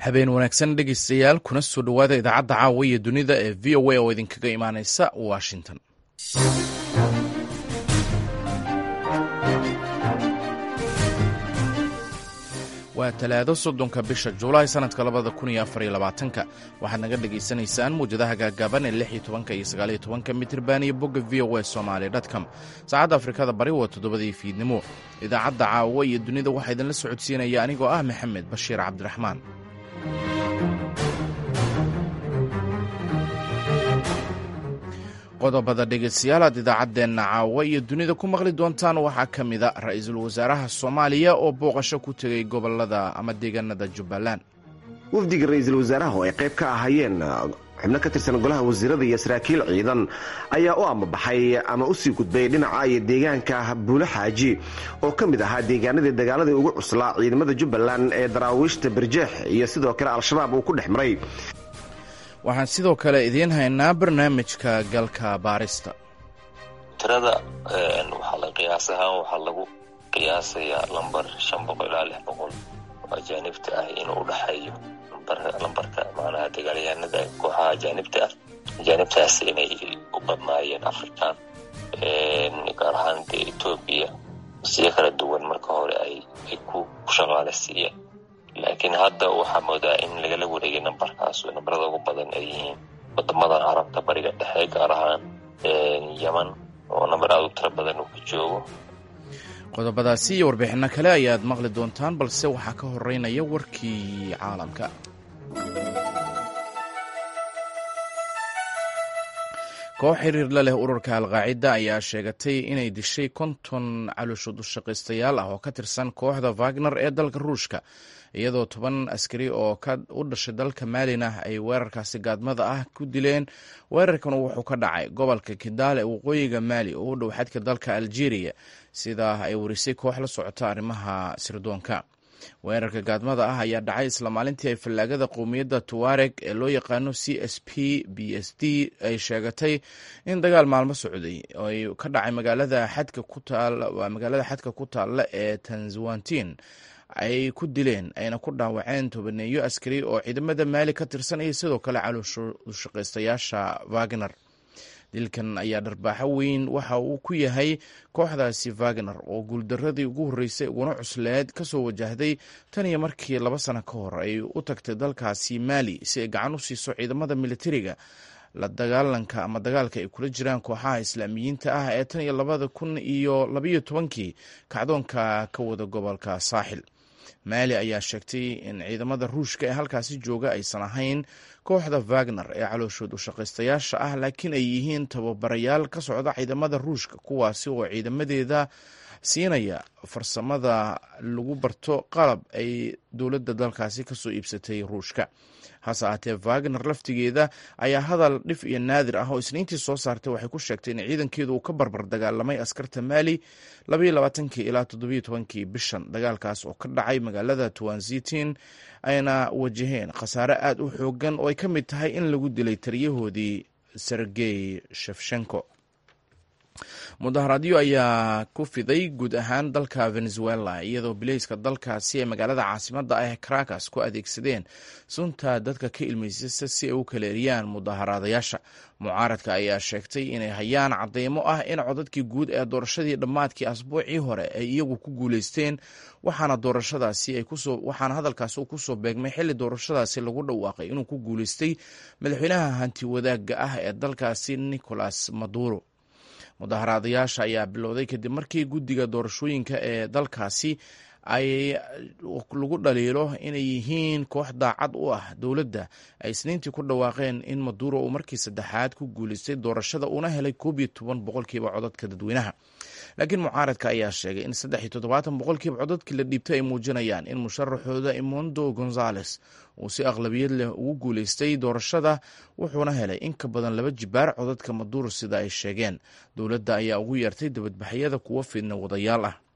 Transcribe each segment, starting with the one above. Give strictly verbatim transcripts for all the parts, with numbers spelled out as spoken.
habeen wanaagsan dhegeystayaal kuna soo dhowaada idaacadda caawa iyo dunida ee v o a oo idinkaga imaaneysa washington. waa talaado soddonka bisha juulaay sanadka labada kun iyo afar iyo labaatanka waxaad naga dhegaysanaysaan muwjadaha gaagaaban ee lix iyo tobanka iyo sagaal iyo tobanka mitirban iyo bogga v o a somali com. saacadda afrikada bari waa toddobadii fiidnimo. idaacadda caawa iyo dunida waxaa idinla socodsiinaya anigoo ah maxamed bashiir cabdiraxmaan. qodobada dhegeystayaal aad idaacaddeenna caawa iyo dunida ku maqli doontaan waxaa ka mida ra-iisul wasaaraha soomaaliya oo booqasho ku tegey gobolada ama deegaanada jubbaland. wafdiga ra-iisul wasaaraha oo ay qayb ka ahayeen xubno ka tirsan golaha wasiirada iyo saraakiil ciidan ayaa u amabaxay ama u sii gudbay dhinaca iyo deegaanka buulo xaaji oo ka mid ahaa deegaanadii dagaaladii ugu cuslaa ciidamada jubbaland ee daraawiishta barjeex iyo sidoo kale al-shabaab uu ku dhex maray. waxaan sidoo kale idiin haynaa barnaamijka galka baarista. tirada waxaa la qiyaas ahaan waxaa lagu qiyaasayaa lambar shan boqol ilaa lix boqol oo ajaanibta ah inuu u dhexeeyo lambarka macnaha dagaalyahanada kooxaha ajaanibta ah ajaanibtaas inay u badnaayeen afrikaan gaar ahaan dee etoobiya siyo kala duwan marka hore ay ku shaqaaleysiiyeen, laakiin hadda waxaa moodaa in lagala wareegay nambarkaas oo nambarada ugu badan ay yihiin wadamadan carabta bariga dhexe gaar ahaan yeman oo nambar aad u tiro badan uu ka joogo. qodobadaasi iyo warbixinno kale ayaad maqli doontaan, balse waxaa ka horeynaya warkii caalamka. koox xiriir la leh ururka alqaacida ayaa sheegatay inay dishay konton calooshood u shaqaystayaal ah oo ka tirsan kooxda wagner ee dalka ruushka, iyadoo toban askari oo u dhashay dalka maalina ay weerarkaasi gaadmada ah ku dileen. weerarkan wuxuu ka dhacay gobolka kidaal ee waqooyiga maali oo u dhow xadka dalka algeria, sidaa ay warisay koox la socota arrimaha sirdoonka. weerarka gaadmada ah ayaa dhacay isla maalintii ay fallaagada qowmiyadda tuareg ee loo yaqaano c s p b s d ay sheegatay in dagaal maalmo socday oo ay ka dhacay magaalada xadka ku taal waa magaalada xadka ku taalla ee tanzwantin ay ku dileen ayna ku dhaawaceen tobaneeyo askari oo ciidamada maali ka tirsan iyo sidoo kale calooshushaqaystayaasha wagner. dilkan ayaa dharbaaxo weyn waxa uu ku yahay kooxdaasi wagner oo guuldaradii ugu horreysay uguna cusleed ka soo wajahday tan iyo markii laba sano ka hor ay u tagtay dalkaasi maali si ay gacan u siiso ciidamada militariga la dagaalanka ama dagaalka ay kula jiraan kooxaha islaamiyiinta ah ee tan iyo labada kun iyo labayo tobankii kacdoonka ka wada gobolka saaxil. maali ayaa sheegtay in ciidamada ruushka ee halkaasi jooga aysan ahayn kooxda wagner ee calooshood u shaqaystayaasha ah, laakiin ay yihiin tababarayaal ka socda ciidamada ruushka kuwaasi oo ciidamadeeda siinaya farsamada lagu barto qalab ay dowladda dalkaasi kasoo iibsatay ruushka. hase ahaatee wagner laftigeeda ayaa hadal dhif iyo naadir ah oo isniintii soo saartay waxay ku sheegtay in ciidankeedu uu ka barbar dagaalamay askarta maali labaiyo labaatankii ilaa toddobiyo tobankii bishan. dagaalkaas oo ka dhacay magaalada tuwanzitin ayna wajaheen khasaare aad u xoogan oo ay ka mid tahay in lagu dilay taliyahoodii sergey shefshenko. mudaharaadyo ayaa ku fiday guud ahaan dalka venezuela iyadoo bileyska dalkaasi ee magaalada caasimada ah caracas ku adeegsadeen sunta dadka ka ilmeysasa si ay u kala eriyaan mudaharaadayaasha. mucaaradka ayaa sheegtay inay hayaan cadeymo ah in codadkii guud ee doorashadii dhammaadkii asbuucii hore ay iyagu ku guuleysteen, waxaana doorashadaasi ay kusoo waxaana hadalkaasi uu kusoo beegmay xilli doorashadaasi lagu dhawaaqay inuu ku guuleystay madaxweynaha hanti wadaagga ah ee dalkaasi nicolas maduro. mudaharaadayaasha ayaa bilowday kadib markii guddiga doorashooyinka ee dalkaasi ay lagu dhaliilo inay yihiin koox daacad u ah dowladda ay isniintii ku dhawaaqeen in maduro uu markii saddexaad ku guuleystay doorashada uuna helay koob iyo toban boqolkiiba codadka dadweynaha. laakiin mucaaradka ayaa sheegay in saddex iyo toddobaatan boqolkiiba codadkii la dhiibtay ay muujinayaan in musharaxooda imondo gonzales uu si aqlabiyad leh ugu guuleystay doorashada, wuxuuna helay in ka badan laba jibaar codadka maduro sida ay sheegeen. dowladda ayaa ugu yeertay dibadbaxyada kuwa fidna wadayaal ah.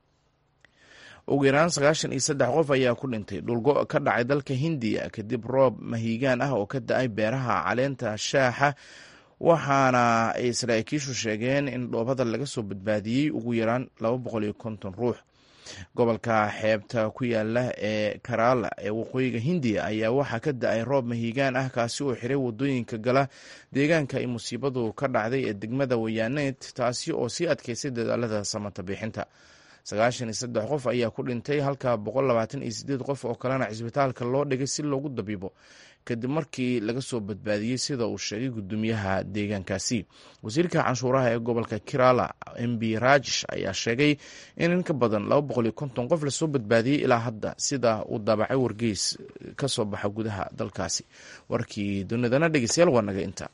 ugu yaraan sagaashan iyo saddex qof ayaa ku dhintay dhulgo ka dhacay dalka hindiya kadib roob mahiigaan ah oo ka da-ay beeraha caleenta shaaxa, waxaana ay saraakiishu sheegeen in dhoobada laga soo badbaadiyey ugu yaraan laba boqol iyo konton ruux. gobolka xeebta ku yaala ee Kerala ee waqooyiga Hindiya ayaa waxaa ka da-ay roob mahiigaan ah kaasi oo xiray wadooyinka gala deegaanka ay musiibadu ka dhacday ee degmada Wayaneed, taasi oo sii adkeysay dadaalada samata bixinta. sagaashan iyo saddex qof ayaa ku dhintay halka boqol labaatan iyo sideed qof oo kalena cisbitaalka loo dhigay si loogu dabiibo kadib markii laga soo badbaadiyey sida uu sheegay gudoomiyaha deegaankaasi. wasiirka canshuuraha ee gobolka Kerala M B Rajesh ayaa sheegay in in ka badan laba boqol iyo konton qof lasoo badbaadiyey ilaa hadda, sida uu daabacay wargeys ka soo baxa gudaha dalkaasi. warkii dunidana dhegeystayaal waa naga inta.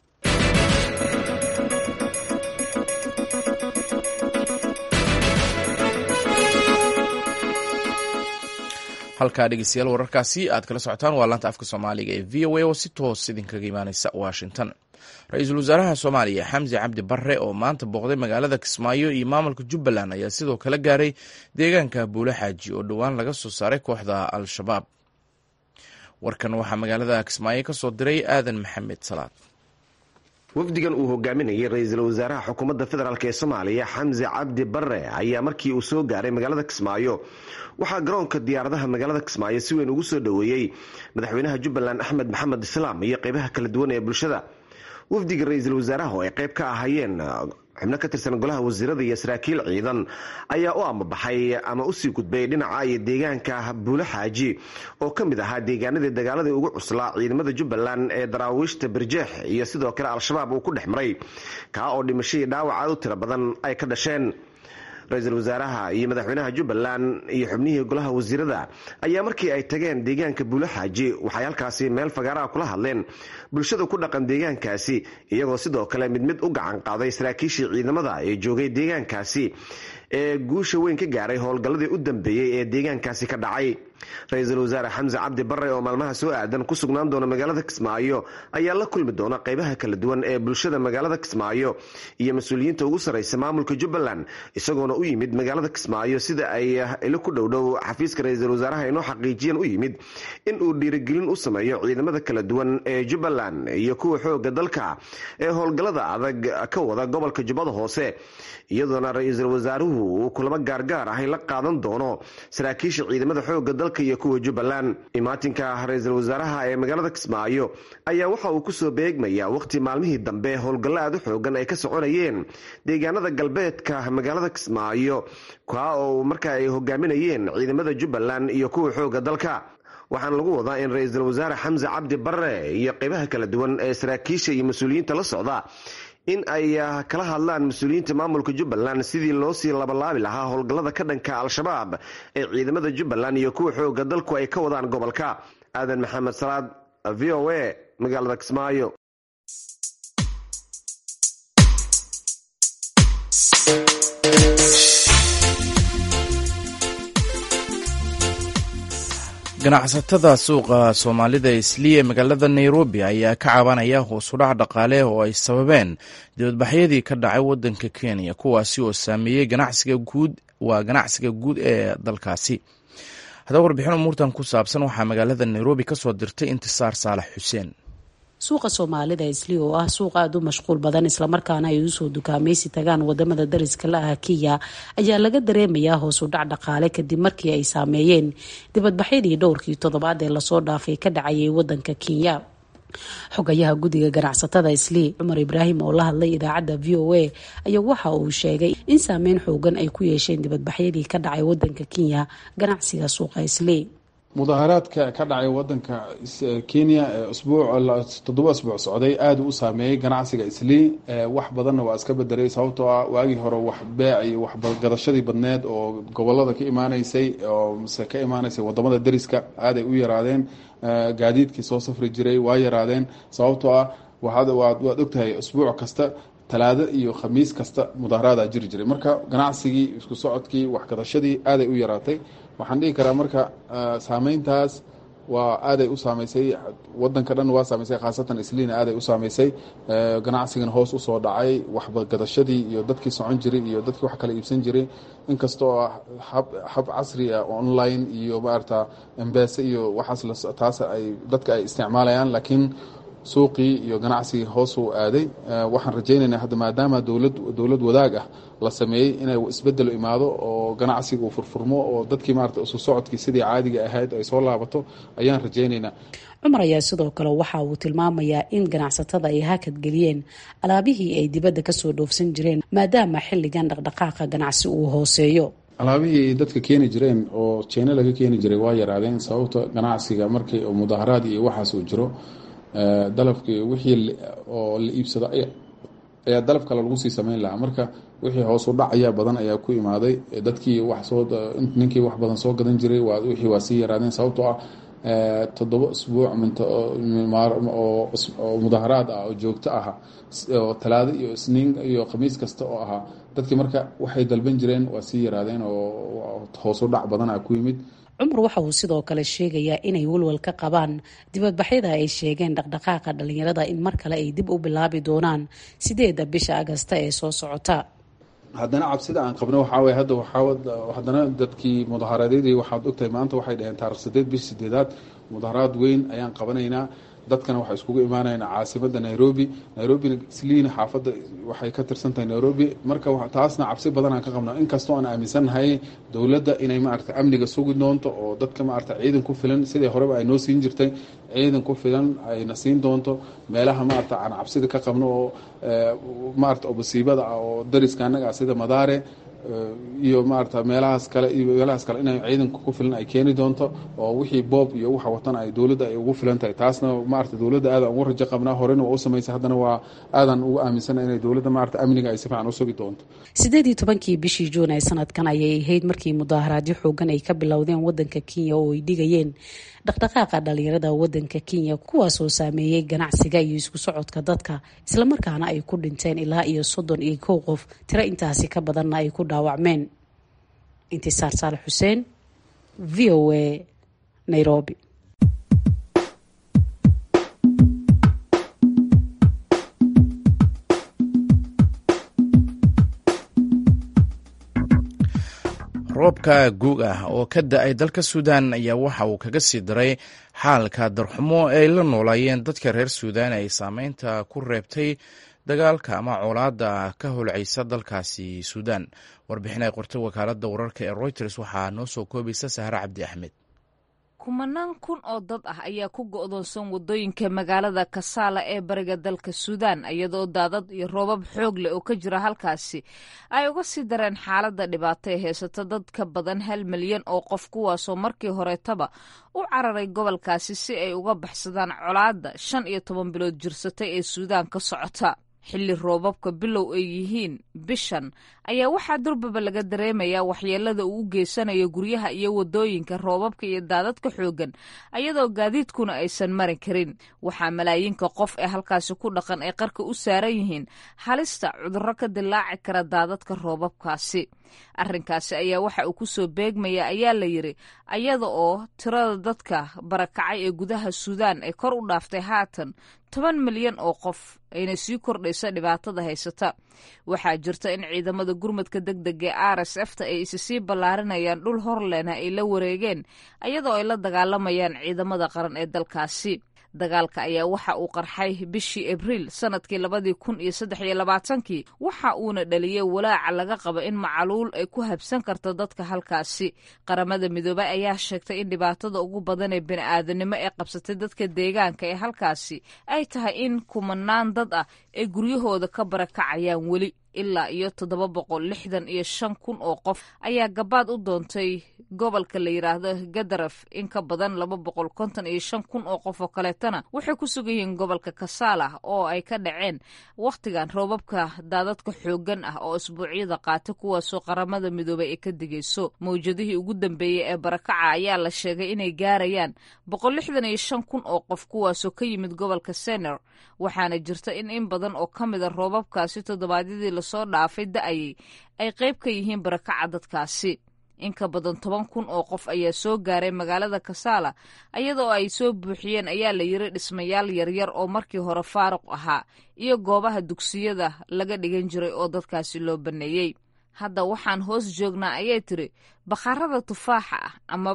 halkaa dhegeystayaal wararkaasi aad kala socotaan waa laanta afka soomaaliga ee v o a oo si toos idinkaga imaaneysa Washington. ra-iisul wasaaraha Soomaaliya Xamse Cabdi Barre oo maanta booqday magaalada Kismaayo iyo maamulka Jubbaland ayaa sidoo kale gaaray deegaanka Buule Xaaji oo dhowaan laga soo saaray kooxda Al-Shabaab. warkan waxaa magaalada Kismaayo ka soo diray Aadan Maxamed Salaad. wafdigan uu hogaaminayay ra-iisul wasaaraha xukuumadda federaalk ee Soomaaliya Xamse Cabdi Barre ayaa markii uu soo gaaray magaalada Kismaayo waxaa garoonka diyaaradaha magaalada Kismaayo si weyn ugu soo dhoweeyey madaxweynaha Jubbaland Axmed Maxamed Islaam iyo qaybaha kala duwan ee bulshada. wafdiga ra-iisul wasaaraha oo ay qayb ka ahaayeen xubno ka tirsan golaha wasiirada iyo saraakiil ciidan ayaa u amabaxay ama u sii gudbay dhinaca iyo deegaanka Buule Xaaji oo ka mid ahaa deegaanadii dagaaladii ugu cuslaa ciidamada Jubbaland ee daraawiishta Birjeex iyo sidoo kale Al-Shabaab uu ku dhex maray kaa oo dhimashadii dhaawac aad u tiro badan ay ka dhasheen. ra-iisul wasaaraha iyo madaxweynaha Jubbaland iyo xubnihii golaha wasiirada ayaa markii ay tageen deegaanka Buule Xaaji waxay halkaasi meel fagaaraha kula hadleen bulshada ku dhaqan deegaankaasi, iyagoo sidoo kale mid mid u gacan qaaday saraakiishii ciidamada ee joogay deegaankaasi ee guusha weyn ka gaaray howlgalladii u dambeeyey ee deegaankaasi ka dhacay. ra-iisul wasaare Xamse Cabdi Barre oo maalmaha soo aadan ku sugnaan doona magaalada Kismaayo ayaa la kulmi doona qaybaha kala duwan ee bulshada magaalada Kismaayo iyo mas-uuliyiinta ugu sarreysa maamulka Jubbaland, isagoona u yimid magaalada Kismaayo sida ay ilo ku dhowdhow xafiiska ra-iisul wasaaraha inoo xaqiijiyeen u yimid in uu dhiirigelin u sameeyo ciidamada kala duwan ee Jubbaland iyo kuwa xooga dalka ee howlgallada adag ka wada gobolka Jubbada Hoose, iyadoona ra-iisul wasaaruhu uu kulamo gaargaar ah la qaadan doono saraakiisha ciidamada xooga dalka iyo kuwa Jubbaland. imaatinka ra-iisul wasaaraha ee magaalada Kismaayo ayaa waxa uu kusoo beegmayaa waqti maalmihii dambe howlgallo aad u xoogan ay ka soconayeen deegaanada galbeedka magaalada Kismaayo kaa oo markaa ay hogaaminayeen ciidamada Jubbaland iyo kuwa xooga dalka. waxaana lagu wadaa in ra-iisul wasaare Xamse Cabdi Barre iyo qaybaha kala duwan ee saraakiisha iyo mas-uuliyiinta la socda in ay kala hadlaan mas-uuliyiinta maamulka Jubbaland sidii loo sii labalaabi lahaa howlgallada ka dhanka Al-Shabaab ee ciidamada Jubbaland iyo kuwa xooga dalku ay ka wadaan gobolka. Aadan Maxamed Salaad, V O A, magaalada Kismaayo. ganacsatada suuqa Soomaalida Islii ee magaalada Nairobi ayaa ka cabanaya hoos u dhac dhaqaale oo ay sababeen dibadbaxyadii ka dhacay wadanka Kenya, kuwaasi oo saameeyey ganacsiga guud waa ganacsiga guud ee dalkaasi. haddaba warbixin umuurtan ku saabsan waxaa magaalada Nairobi ka soo dirtay Intisaar Saalax Xuseen. suuqa Soomaalida Islii oo ah suuq aad u mashquul badan islamarkaana ay usoo dukaamaysi tagaan wadamada dariska la ah Kenya ayaa laga dareemayaa hoos u dhac dhaqaale kadib markii ay saameeyeen dibadbaxyadii dhowrkii toddobaad ee lasoo dhaafay ka dhacayay wadanka Kenya. xogayaha guddiga ganacsatada Islii Cumar Ibraahim oo la hadlay idaacadda V O A ayaa waxa uu sheegay in saameyn xoogan ay ku yeesheen dibadbaxyadii ka dhacay wadanka Kenya ganacsiga suuqa Islii. mudaharaadka ka dhacay wadanka Kenya usbuuc toddoba usbuuc socday aad u saameeyay ganacsiga Islii. wax badanna waa iska bedelay sababtoo ah waagii hore wax beec iyo wax gadashadii badneed oo gobolada ka imaanaysay oo mise ka imaanaysay wadamada dariska aad ay u yaraadeen. gaadiidkii soo safri jiray waa yaraadeen sababtoo ah waxaad waad ogtahay usbuuc kasta talaado iyo khamiis kasta mudaharaad jiri jiray, marka ganacsigii isku socodkii wax gadashadii aad ay u yaraatay. waxaan dhihi karaa marka saameyntaas waa aaday u saameysay wadanka dhan, waa saameysay khaasatan Isliina aaday u saameysay. ganacsigan hoos usoo dhacay, waxgadashadii iyo dadkii socon jiray iyo dadkii wax kala iibsan jiray, inkastoo hab hab casri ah online iyo maarata M-Pesa iyo waxaas taas ay dadka ay isticmaalayaan, laakiin suuqii iyo ganacsigii hoos u aaday. waxaan rajaynaynaa hadda maadaama dowlad dowlad wadaag ah la sameeyey inay isbedelo imaado oo ganacsiga uu furfurmo oo dadkii maarata isu socodkii sidii caadiga ahayd ay soo laabato ayaan rajaynaynaa. cumar ayaa sidoo kale waxa uu tilmaamayaa in ganacsatada ay hakad geliyeen alaabihii ay dibadda kasoo dhoofsan jireen maadaama xilligan dhaqdhaqaaqa ganacsi uu hooseeyo. alaabihii dadka keeni jireen oo China laga keeni jiray waa yaraadeen sababta ganacsiga markii mudaharaad iyo waxaas uu jiro dalabkii wixii oo la iibsado ayaa dalab kale lagu sii sameyn lahaa marka wixii hoos u dhac ayaa badan ayaa ku imaaday dadkii wax soo ninkii wax badan soo gadan jiray waa wixii waa sii yaraadeen sababtoo ah toddoba isbuuc oo mudaharaad ah oo joogto ah oo talaado iyo isniin iyo khamiis kasta oo ahaa dadkii marka waxay dalban jireen waa sii yaraadeen oo hoos u dhac badan ah ku yimid. cumar waxa uu sidoo kale sheegayaa inay walwal ka qabaan dibadbaxyada ay sheegeen dhaqdhaqaaqa dhalinyarada in mar kale ay dib u bilaabi doonaan sideeda bisha agasta ee soo socota. haddana cabsida aan qabno waxaa waye hadda waxaa haddana dadkii mudaharaadyadii waxaad ogtahay maanta waxay dhaheen taarikh sideed bish sideedaad mudaharaad weyn ayaan qabanaynaa dadkana waxay iskugu imaanayaan caasimada Nairobi Nairobina isliina xaafadda waxay ka tirsan tahay Nairobi marka taasna cabsi badan aan ka qabnaa inkastoo aan aaminsanahay dowladda inay maaragtay amniga sugi doonto oo dadka maaragtay ciidan ku filan sidii horeba ay noo siin jirtay ciidan ku filan ayna siin doonto meelaha maaragtay aan cabsida ka qabno oo maaragtay obasiibada ah oo dariska anaga sida Madaare iyo maarta meelahaas kale iyo meelahaas kale inay ciidanka ku filan ay keeni doonto oo wixii boob iyo waxa watan ay dawladda ay ugu filan tahay taasna maarta dawladda aad aan ugu rajo qabnaa horena waa u sameysay haddana waa aadan ugu aaminsanahay inay dawladda maarta amniga ay si fiican u sugi doonto. sideed iyo tobankii bishii Juun ee sanadkan ayay ahayd markii mudaharaadyo xoogan ay ka bilowdeen wadanka Kenya oo ay dhigayeen dhaqdhaqaaqa dhalinyarada wadanka Kenya kuwaas oo saameeyay ganacsiga iyo isku socodka dadka isla markaana ay ku dhinteen ilaa iyo soddon iyo kow qof tiro intaasi ka badanna ay ku dhaawacmeen. Intisaar Saalax Xuseen V O A Nairobi. roobka guug ah oo ka da-ay dalka Suudaan ayaa waxa uu kaga sii daray xaalka darxumo ay la noolaayeen dadka reer Suudaan ay saameynta ku reebtay dagaalka ama colaada ka holcaysa dalkaasi Suudaan. warbixin ay qortay wakaaladda wararka ee Reuters waxaa noo soo koobaysa Sahra Cabdi Axmed. kumanaan kun oo dad ah ayaa ku go'doonsan wadooyinka magaalada Kasaala ee bariga dalka Suudaan iyadoo daadad iyo roobab xoog leh oo ka jira halkaasi ay uga sii dareen xaaladda dhibaato ee heysata dad ka badan hal milyan oo qof kuwaasoo markii horeetaba u cararay gobolkaasi si ay uga baxsadaan colaadda shan iyo toban bilood jirsatay ee Suudaan ka socota. xilli roobabka bilow ay yihiin bishan ayaa waxaa durbaba laga dareemayaa waxyeelada uu u geysanayo guryaha iyo wadooyinka roobabka iyo daadadka xoogan ayadoo gaadiidkuna aysan mari karin. waxaa malaayiinka qof ee halkaasi ku dhaqan ay qarka u saaran yihiin halista cudurro ka dilaaci kara daadadka roobabkaasi. arrinkaasi ayaa waxa uu ku soo beegmaya ayaa la yiri ayada oo tirada dadka barakacay ee gudaha Suudaan ay kor u dhaaftay haatan toban milyan oo qof ayna sii kordhaysa dhibaatada haysata. waxaa jirta in ciidamada gurmadka degdega ee R S F-ta ay isi sii ballaarinayaan dhul horleena ay la wareegeen ayadoo ay la dagaalamayaan ciidamada qaran ee dalkaasi. dagaalka ayaa waxa uu qarxay bishii Abriil sanadkii labadii kun iyo saddex iyo labaatankii waxa uuna dhaliyay walaaca laga qabo in macaluul ay ku habsan karto dadka halkaasi. qaramada midoobay ayaa sheegtay in dhibaatada ugu badan ee bini'aadanimo ee qabsatay dadka deegaanka ee halkaasi ay tahay in kumanaan dad ah ay guryahooda ka barakacayaan weli ilaa iyo toddoba boqol lixdan iyo shan kun oo qof ayaa gabaad u doontay gobolka la yiraahdo Gadaref. in ka badan laba boqol konton iyo shan kun oo qof oo kaleetana waxay ku sugan yihiin gobolka Kasaala oo ay ka dhaceen wakhtigan roobabka daadadka xoogan ah oo isbuucyada qaata kuwaasoo qaramada midoobay ay ka digayso. mawjadihii ugu dambeeyey ee barakaca ayaa la sheegay inay gaarayaan boqol lixdan iyo shan kun oo qof kuwaasoo ka yimid gobolka Sennar. waxaana jirta in in badan oo ka mid a roobabkaasi toddobaadyadii lasoo dhaafay da-ayay ay qayb ka yihiin barakaca dadkaasi. in ka badan toban kun oo qof ayaa soo gaaray magaalada Kasaala iyadoo ay soo buuxiyeen ayaa la yiri dhismayaal yaryar oo markii hore faaruq ahaa iyo goobaha dugsiyada laga dhigan jiray oo dadkaasi loo baneeyey. hadda waxaan hoos joognaa ayay tiri bakhaarada tufaaxa ah amaba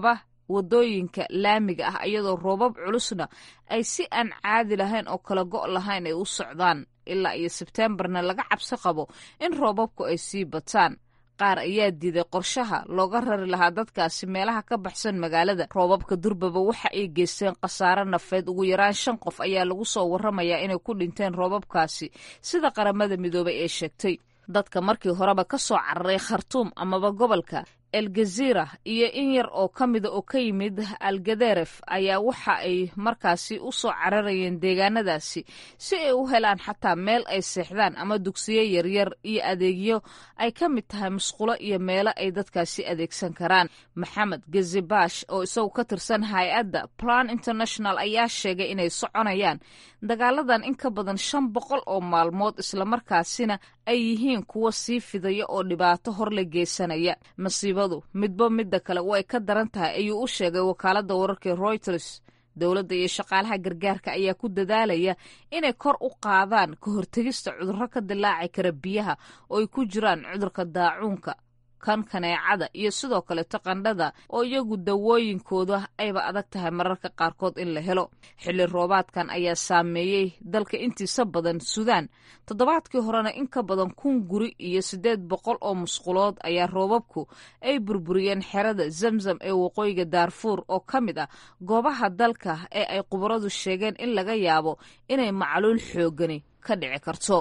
wadooyinka laamiga ah iyadoo roobab culusna ay si aan caadi lahayn oo kala go' lahayn ay u socdaan ilaa iyo sebteembarna laga cabsi qabo in roobabku ay sii bataan. qaar ayaa diiday qorshaha looga rari lahaa dadkaasi meelaha ka baxsan magaalada. roobabka durbaba waxa ay geysteen khasaare nafeed. ugu yaraan shan qof ayaa lagu soo warramayaa inay ku dhinteen roobabkaasi sida qaramada midoobay ee sheegtay. dadka markii horeba ka soo cararay khartuum amaba gobolka elgazira iyo in yar oo ka mida oo ka yimid algaderef ayaa waxa ay markaasi u soo cararayeen deegaanadaasi si ay u helaan xataa meel ay seexdaan ama dugsiyo yaryar iyo adeegyo ay ka mid tahay musqulo iyo meelo ay dadkaasi adeegsan karaan. maxamed gezibash oo isagu ka tirsan hay-adda plan international ayaa sheegay inay soconayaan dagaaladan in ka badan shan boqol oo maalmood islamarkaasina ay yihiin kuwa sii fidaya oo dhibaato hor la geysanaya. masiibadu midba midda kale way ka daran tahay ayuu u sheegay wakaaladda wararka Reuters. dowladda iyo shaqaalaha gargaarka ayaa ku dadaalaya inay kor u qaadaan ka hortegista cudurro ka dilaaci kara biyaha oo ay ku jiraan cudurka daacuunka, kan kaneecada iyo sidoo kaleto qandhada oo iyagu dawooyinkooda ayba adag tahay mararka qaarkood in la helo. xilli roobaadkan ayaa saameeyey dalka intiisa badan Suudaan. toddobaadkii horena in ka badan kun guri iyo siddeed boqol oo musqulood ayaa roobabku ay burburiyeen xerada Zamzam ee waqooyiga Daarfuur oo ka mid ah goobaha dalka ee ay khubaradu sheegeen in laga yaabo inay macluul xoogani ka dhici karto.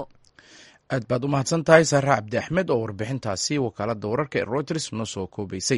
aad baad u mahadsan tahay saare cabdi axmed oo warbixintaasi wakaaladda wararka ee Reuters noo soo koobaysay.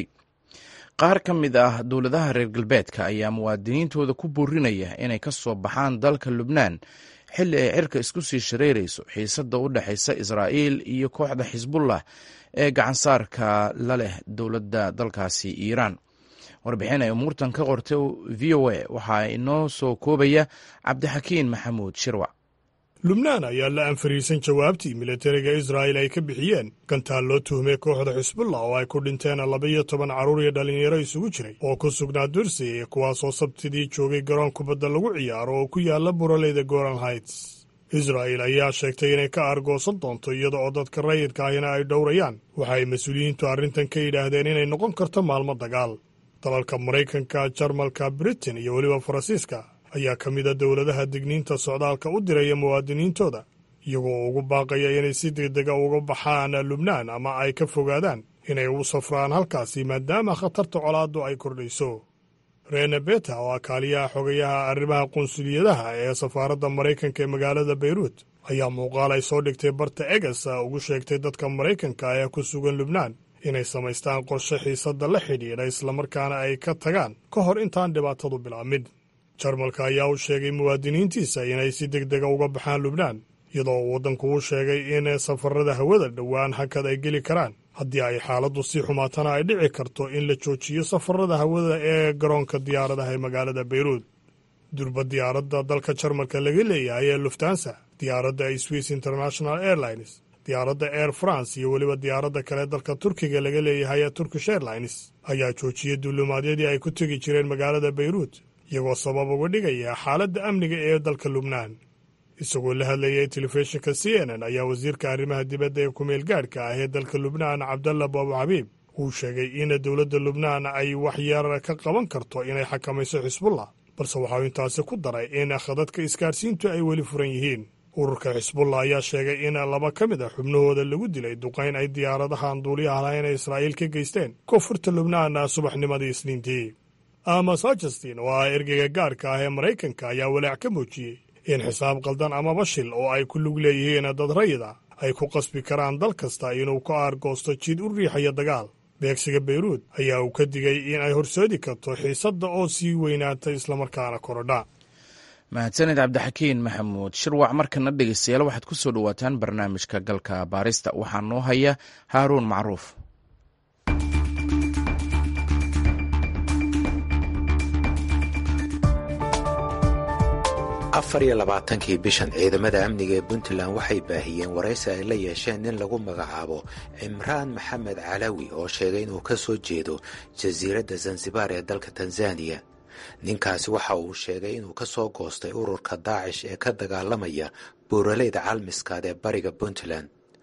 qaar ka mid ah dowladaha reer galbeedka ayaa muwaadiniintooda ku boorinaya inay ka soo baxaan dalka Lubnaan xilli ay cirka isku sii shareerayso xiisadda u dhexaysa Israa'iil iyo kooxda Xisbullah ee gacansaarka la leh dowladda dalkaasi Iiraan. warbixin ay umuurtan ka qortay v o a waxaa inoo soo koobaya cabdixakiin maxamuud shirwac. lubnaan ayaa la anfariisan jawaabtii militariga israa'il ay ka bixiyeen gantaal loo tuhmay kooxda xisbullah oo ay ku dhinteen laba-iyo toban carruur iyo dhallinyaro isugu jiray oo ku sugnaa dursi kuwaasoo sabtidii joogay garoon kubadda lagu ciyaaro oo ku yaalla buraleyda golan heights. israa'il ayaa sheegtay inay ka aargoosan doonto iyada oo dadka rayidka ahina ay dhowrayaan. waxa ay mas-uuliyiintu arrintan ka yidhaahdeen inay noqon karto maalmo dagaal. dalalka maraykanka, jarmalka, britain iyo weliba faransiiska ayaa ka mid a dowladaha digniinta socdaalka u diraya muwaadiniintooda iyagoo ugu baaqaya inay si degdega uga baxaan lubnaan ama ay ka fogaadaan inay u safraan halkaasi maadaama khatarta colaaddu ay kordhayso. rene beta oo ah kaaliyaha xogayaha arrimaha qunsuliyadaha ee safaaradda maraykanka ee magaalada bayruut ayaa muuqaal ay soo dhigtay barta egas ugu sheegtay dadka maraykanka ee ku sugan lubnaan inay samaystaan qorshe xiisadda la xidhiidha islamarkaana ay ka tagaan ka hor intaan dhibaatadu bilaabmin. jarmalka ayaa u sheegay muwaadiniintiisa inay si degdega uga baxaan lubnaan iyadoo waddanku u sheegay in safarrada hawada dhowaan hakad ay geli karaan haddii ay xaaladdu sii xumaatana ay dhici karto in la joojiyo safarrada hawada ee garoonka diyaaradaha ee magaalada bayruut. durba diyaaradda dalka jarmalka laga leeyahay ee luftansa, diyaaradda swiss international airlines, diyaaradda air france iyo weliba diyaaradda kale dalka turkiga laga leeyahay ee turkish airlines ayaa joojiyey duulimaadyadii ay ku tegi jireen magaalada bayruut iyagoo sabab uga dhigaya xaaladda amniga ee dalka lubnaan. isagoo la hadlayay telefishinka c n n ayaa wasiirka arrimaha dibadda ee kumeel gaadhka ah ee dalka lubnaan cabdalla abu xabiib uu sheegay in dowladda lubnaan ay wax yar ka qaban karto inay xakamayso xisbullah, balse waxau intaasi ku daray in khadadka isgaarsiintu ay weli furan yihiin. ururka xisbullah ayaa sheegay in laba ka mid a xubnahooda lagu dilay duqayn ay diyaaradahan duuliyaha lahayn ee israa'iil ka geysteen koonfurta lubnaan subaxnimadii isniintii. amos hutchinson oo ah ergeyga gaarka ah ee maraykanka ayaa walaac ka muujiyey in xisaab qaldan amaba shil oo ay ku lug leeyihiin dad rayida ay ku qasbi karaan dal kasta inuu ka aargoosto jid u riixaya dagaal. beegsiga bayruut ayaa uu ka digay in ay horseedi karto xiisadda oo sii weynaata islamarkaana korodha. mahadsaned cabdixakiin maxamuud shirwac. markana dhegeystayaal waxaad ku soo dhowaataan barnaamijka galka baarista. waxaa noo haya haaruun macruuf. afar iyo labaatankii bishan ciidamada amniga ee puntland waxay baahiyeen waraysi ay la yeesheen nin lagu magacaabo cimraan maxamed calawi oo sheegay inuu ka soo jeedo jasiiradda zanzibar ee dalka tanzaniya. ninkaasi waxa uu sheegay inuu ka soo goostay ururka daacish ee ka dagaalamaya buuraleyda calmiskaad ee bariga puntland.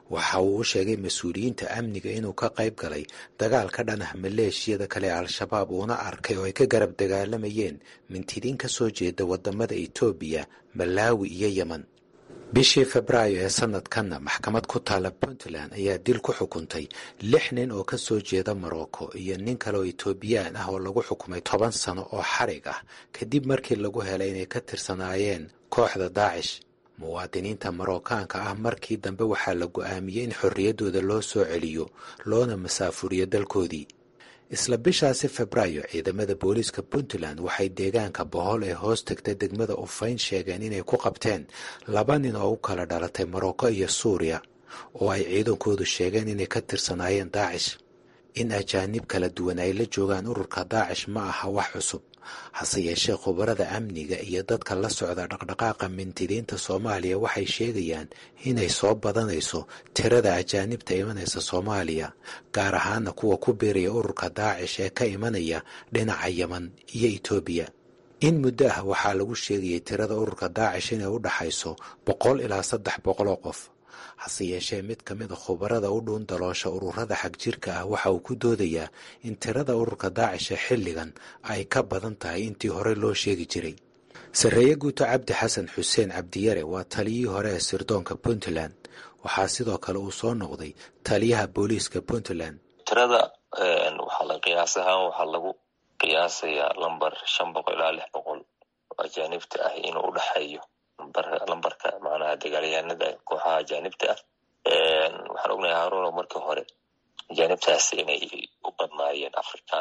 waxa uu u sheegay mas-uuliyiinta amniga inuu ka qayb galay dagaal ka dhan ah maleeshiyada kale al-shabaab uuna arkay oo ay ka garab dagaalamayeen mintidiin ka soo jeeda wadamada etoobiya, malaawi iyo yeman. bishii febraayo ee sanadkanna maxkamad ku taala puntland ayaa dil ku xukuntay lix nin oo ka soo jeeda morocco iyo nin kale oo etoobiyaan ah oo lagu xukumay toban sano oo xarig ah kadib markii lagu helay inay ka tirsanaayeen kooxda daacish. muwaadiniinta marookaanka ah markii dambe waxaa la go'aamiyey in xorriyaddooda loo soo celiyo loona masaafuriyo dalkoodii. isla bishaasi febraayo ciidamada booliiska puntland waxay deegaanka bohol ee hoos tagta degmada ufayn sheegeen inay ku qabteen laba nin oo u kala dhalatay morocco iyo suuriya oo ay ciidankoodu sheegeen inay ka tirsanaayeen daacish. in ajaanib kala duwan ay la joogaan ururka daacish ma aha wax cusub, hase yeeshee khubarada amniga iyo dadka la socda dhaqdhaqaaqa mintidiinta soomaaliya waxay sheegayaan inay soo badanayso tirada ajaanibta imanaysa soomaaliya, gaar ahaana kuwa ku biiraya ururka daacish ee ka imanaya dhinaca yeman iyo etoobiya. in muddo ah waxaa lagu sheegayay tirada ururka daacish inay u dhaxayso boqol ilaa saddex boqol oo qof. hase yeeshee mid ka mid a khubarada u dhuun daloosha ururada xagjirka ah waxa uu ku doodayaa in tirada ururka daacish ee xilligan ay ka badan tahay intii hore loo sheegi jiray. sarreeye guuto cabdi xasan xuseen cabdiyare waa taliyihii hore ee sirdoonka puntland. waxaa sidoo kale uu soo noqday taliyaha booliiska puntland. tirada waxaa la qiyaas ahaan waxaa lagu qiyaasayaa lambar shan boqol ilaa lix boqol oo ajaanibta ah inuu u dhexeeyo lambarka macnaha dagaalyahanada kooxaha ajaanibta ah. waxaan ognahay haruuno markii hore ajaanibtaasi inay u badnaayeen african,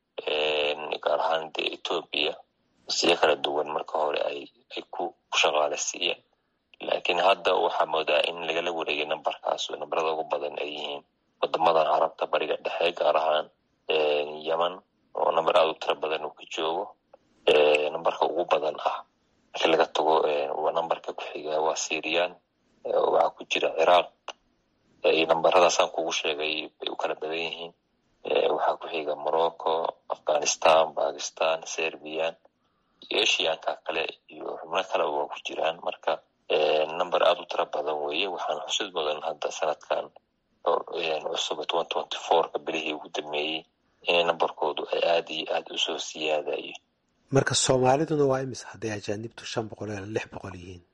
gaar ahaan dee etoobiya siyo kala duwan marka hore ay ay ku shaqaaleysiiyeen. laakiin hadda waxaa moodaa in lagala wareegay nambarkaas nambarada ugu badan ay yihiin wadamadan carabta bariga dhexe, gaar ahaan yeman oo nambar aada u tiro badan uu ka joogo. nambarka ugu badan ah marka laga tago waa nambarka ku xiga waa syrian, waxaa ku jira ciraaq, iyo nambaradaasaan kugu sheegay bay u kala badan yihiin. waxaa ku xiga morocco, afghanistan, bakistan, serbian iyo eshiyaanka kale iyo xubno kale waa ku jiraan. marka nambar aada u tiro badan weeye. waxaan xusid mudan hadda sanadkan cusub twenty twenty four ka bilihii ugu dambeeyey in nambarkoodu ay aada iyo aada usoo siyaadayo. marka soomaaliduna waa imis hadday ajaanibtu shan boqol ilaa lix boqol yihiin?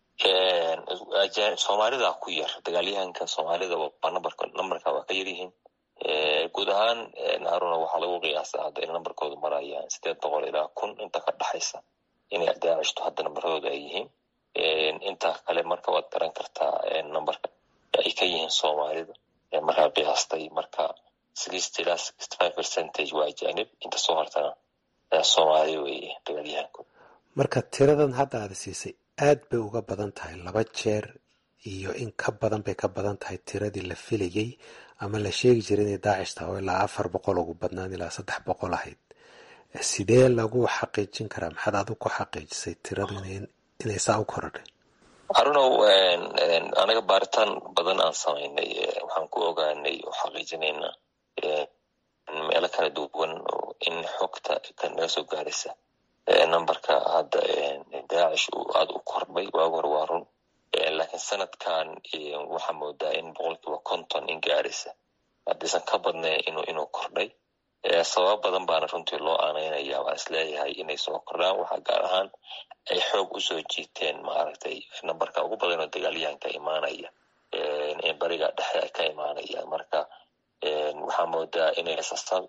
soomaalida ku yar, dagaalyahanka soomaalida waa nambarka nambarka waa ka yar yihiin. guud ahaan haruna waxaa lagu qiyaasaa hadda in nambarkoodu marayaan sideed boqol ilaa kun inta ka dhaxaysa inay daacishto hadda nambarkooda ay yihiin. inta kale marka waad garan kartaa nambarka ay ka yihiin soomaalida markaa qiyaastay. marka sixty ilaa sixty five percentage waa ajaanib, inta soo hartana soomaali weye dagaalyahanku. marka tiradan hadda aada siisay aad bay uga badan tahay, laba jeer iyo in ka badan bay ka badan tahay tiradii la filayey ama la sheegi jiray inay daacish tahay oo ilaa afar boqol ugu badnaan ilaa saddex boqol ahayd. sidee lagu xaqiijin karaa, maxaad adigu ku xaqiijisay tiradu inay saa u korodhay? harunow anaga baaritaan badan aan samaynay waxaan ku ogaanay oo xaqiijinayna meelo kala duwan in xogta kan naga soo gaaraysa nambarka hadda daacish uu aada u kordhay. waagi hore waa run, laakiin sanadkan waxaa moodaa in boqolkiiba konton in gaaraysa haddaysan ka badnayn inuu inuu kordhay. sabab badan baana runtii loo aanaynaya. waan isleeyahay inay soo kordhaan waxaa gaar ahaan ay xoog usoo jiiteen maaragtay nambarka ugu badan oo dagaalyahanka imaanaya bariga dhexe ay ka imaanaya. marka waxaa moodaa inay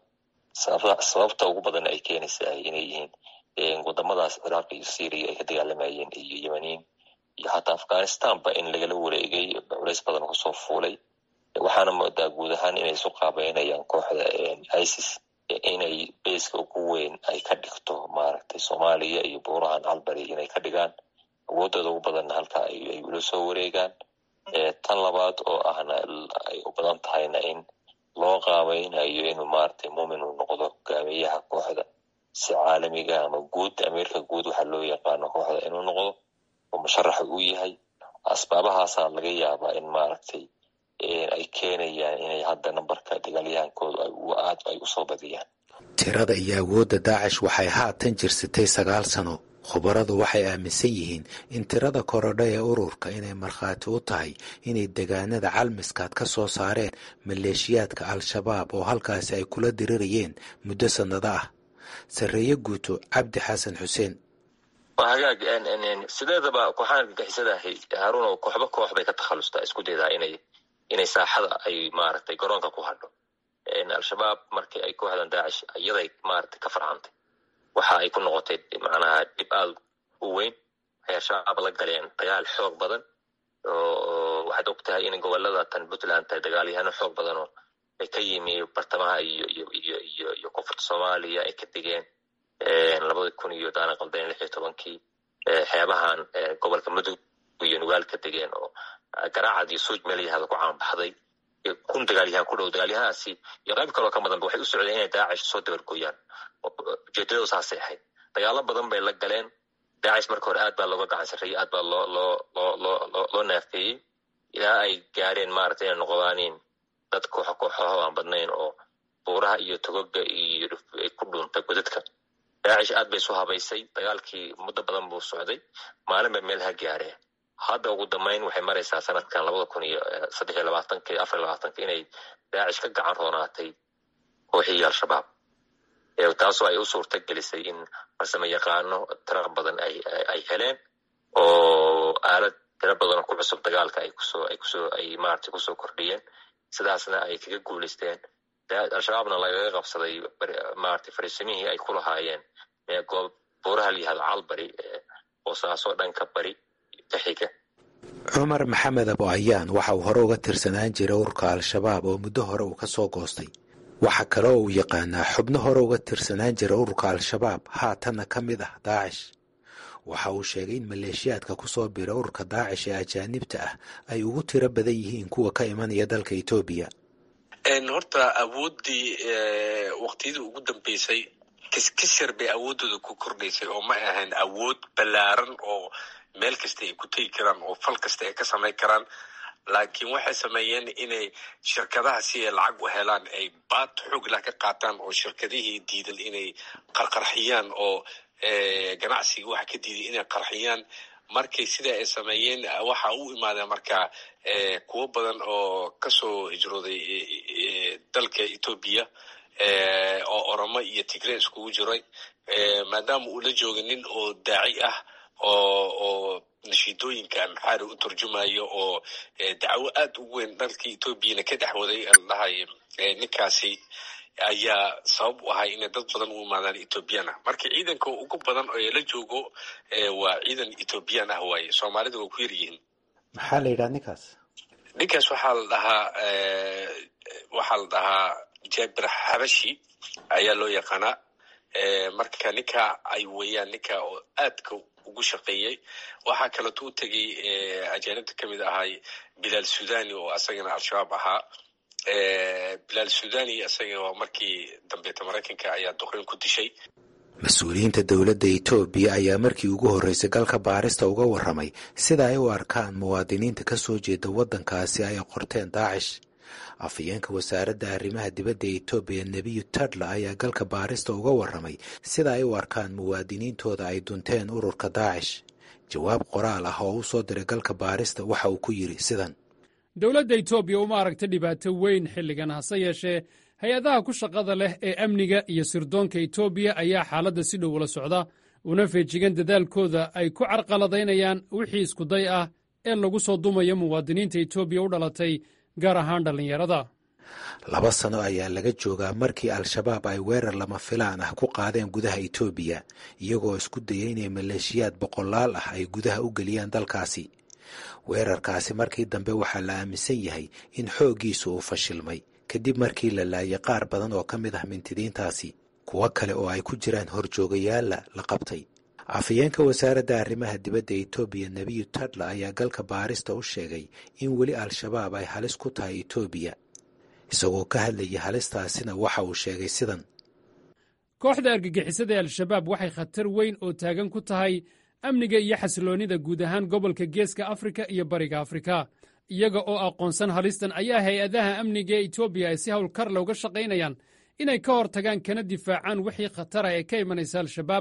sababta ugu badan ay keenaysa inay yihiin wadamadaas ciraaq iyo syria ay ka dagaalamayeen iyo yemaniin iyo hataa afghanistanba in lagala wareegay culays badan kusoo fuulay. waxaana moodaa guud ahaan inay isu qaabeynayaan kooxda isis inay bayska ugu weyn ay ka dhigto maaragtay soomaaliya iyo buurahan calbari inay ka dhigaan awoodooda ugu badanna halka ay ula soo wareegaan. tan labaad oo ahna ay u badan tahayna in loo qaabeynayo inuu maaragtay muumin uu noqdo hogaamiyaha kooxda si caalamiga ama guud ameerika guud waxaa loo yaqaano kooxda inuu noqdo oo musharaxa uu yahay. asbaabahaasaa laga yaabaa in maaragtay ay keenayaan inay hadda nambarka dagaalyahankooda aad ay usoo badiyaan. tirada iyo awoodda daacish waxay haatan jirsatay sagaal sano, khubaradu waxay aaminsan yihiin in tirada korodha ee ururka inay markhaati u tahay inay degaanada calmiskaad ka soo saareen maleeshiyaadka al-shabaab oo halkaasi ay kula dirirayeen muddo sannado ah. sarreeye guuto cabdi xasan xuseen: waa hagaag sideedaba kooxahan argagixisadahay haruun oo kooxba koox bay ka takhalustaa isku daydaa inay inay saaxada ay maaragtay garoonka ku hadho. al-shabaab markii ay kooxdan daacish iyaday maaragtay ka farcantay waxa ay ku noqotay macnaha dhib aad u weyn. waxay al-shabaab la galeen dagaal xoog badan oo waxaad ogtahay in gobolada tan Puntland tahay dagaalyahano xoog badan oo ay ka yimi bartamaha iyo iyo iyo iyo iyo koonfurta Soomaaliya ay ka digeen labada kun iyo daana qaldan lix iyo tobankii xeebahan gobolka Mudug iyo Nugaal ka digeen oo garaacad iyo suuj meel yahay ku caan baxday kun dagaalyahan ku dhow dagaalyahaasi iyo qayb kale oo ka badan waxay u socdeen inay daacish soo dabargooyaan. ujeedadu saasay ahayd. dagaalo badan bay la galeen. daacish marka hore aad baa looga gacan sarreeyay, aad baa loo loo loo loo loo neefeeyey ilaa ay gaareen maaragtay inay noqdaaniin dad kooxo kooxaho aan badnayn oo buuraha iyo togoga iyo ay ku dhuuntay godadka. daacish aad bay soo habaysay. dagaalkii muddo badan buu socday. maalin bay meelaha gaareen. hadda ugu dambeyn waxay maraysaa sanadkan labada kun iyo saddex iyo labaatanka iyo afar iyo labaatanka inay daacish ka gacan roonaatay kooxihii al-shabaab, taasoo ay u suurta gelisay in farsamo yaqaano tiro badan ay ay heleen oo aalad tiro badan ku cusub dagaalka ay kusoo ay kusoo ay maartay kusoo kordhiyeen. sidaasna ay kaga guuleysteen. al-shabaabna lagaga qabsaday maartay fariisimihii ay ku lahaayeen ee goob buuraha la yihahdo calbari oo saasoo dhanka bari ka xiga. cumar maxamed abo ayaan waxa uu hore uga tirsanaan jiray ururka al-shabaab oo muddo hore uu ka soo goostay. waxa kale oo uu yaqaanaa xubno hore uga tirsanaan jiray ururka al-shabaab haatanna ka mid ah daacish. waxa uu sheegay in maleeshiyaadka ku soo bira ururka daacish ee ajaanibta ah ay ugu tiro badan yihiin kuwa ka imanaya dalka Itoobiya. horta awooddii waqtiyadii ugu dambeysay kiskisar bay awooddooda ku kordhaysay oo ma ahayn awood ballaaran oo meel kasta ay ku tegi karaan oo fal kasta ay ka samayn karaan. laakiin waxay sameeyeen inay shirkadaha si ay lacag u helaan ay baad xoog lah ka qaataan oo shirkadihii diidan inay qarqarxiyaan oo ganacsiga waxa ka diiday inay qarxiyaan. markay sida ay sameeyeen waxa u imaadeen markaa kuwo badan oo kasoo hijrooday dalka Itoobiya oo Oromo iyo Tigray iskugu jiray maadaama uu la joogo nin oo daaci ah oo oo nashiidooyinka maxaari u turjumayo oo dacwo aad u weyn dalka Itoobiyana ka dhaxwaday allahay ninkaasi ayaa sabab u ahay inay dad badan u imaadaan Itoobiyana. markii ciidanka ugu badan oo la joogo waa ciidan Itoobiyaan ah waaye. Soomaalidu waa ku yar yihiin. maxaa la yidhaha ninkaas? ninkaas waxaa la dhahaa waxaa la dhahaa Jabir Habashi ayaa loo yaqaanaa. marka ninka ay weeyaan ninka oo aadka ugu shaqeeyay. waxaa kaleeto u tegay ajaanibta ka mid ahay Bilaal Sudani oo asagana al-shabaab ahaa. Bilaal Sudani asagana waa markii dambeeta Maraykanka ayaa duqeyn ku dishay. mas-uuliyiinta dowladda Itoobiya ayaa markii ugu horreysay galka baarista uga warramay sida ay u arkaan muwaadiniinta ka soo jeeda waddankaasi ay qorteen daacish. afhayeenka wasaaradda arrimaha dibadda ee Itoobiya Nebiyu Tadla ayaa galka baarista uga warramay sida ay u arkaan muwaadiniintooda ay dunteen ururka daacish. jawaab qoraal ah oo u soo diray galka baarista waxa uu ku yidhi sidan: dowladda Itoobiya uma aragta dhibaato weyn xilligan, hase yeeshee hay-adaha ku shaqada leh ee amniga iyo sirdoonka Itoobiya ayaa xaaladda si dhow ula socda, una feejigan dadaalkooda ay ku carqaladaynayaan wixii iskuday ah ee lagu soo dumayo muwaadiniinta Itoobiya u dhalatay, gaar ahaan dhallinyarada. laba sano ayaa laga joogaa markii al-shabaab ay weerar lama filaan ah ku qaadeen gudaha Itoobiya, iyagoo isku dayay inay maleeshiyaad boqolaal ah ay gudaha u geliyaan dalkaasi. weerarkaasi markii dambe waxaa la aaminsan yahay in xooggiisu uu fashilmay kadib markii la laayay qaar badan oo ka mid ah mintidiintaasi. kuwo kale oo ay ku jiraan horjoogayaalla la qabtay. afhayeenka wasaaradda arrimaha dibadda Itoobiya Nebiyu Tadla ayaa galka baarista u sheegay in weli al-shabaab ay halis ku tahay Itoobiya. isagoo ka hadlayay halistaasina waxa uu sheegay sidan: kooxda argagixisada ee al-shabaab waxay khatar weyn oo taagan ku tahay amniga iyo xasiloonnida guud ahaan gobolka geeska Afrika iyo bariga Afrika. iyaga oo aqoonsan halistan ayaa hay-adaha amniga ee Itoobiya ay si howlkar looga shaqaynayaan inay ka hortagaan kana difaacaan wixii khatara ee ka imanaysa al-shabaab,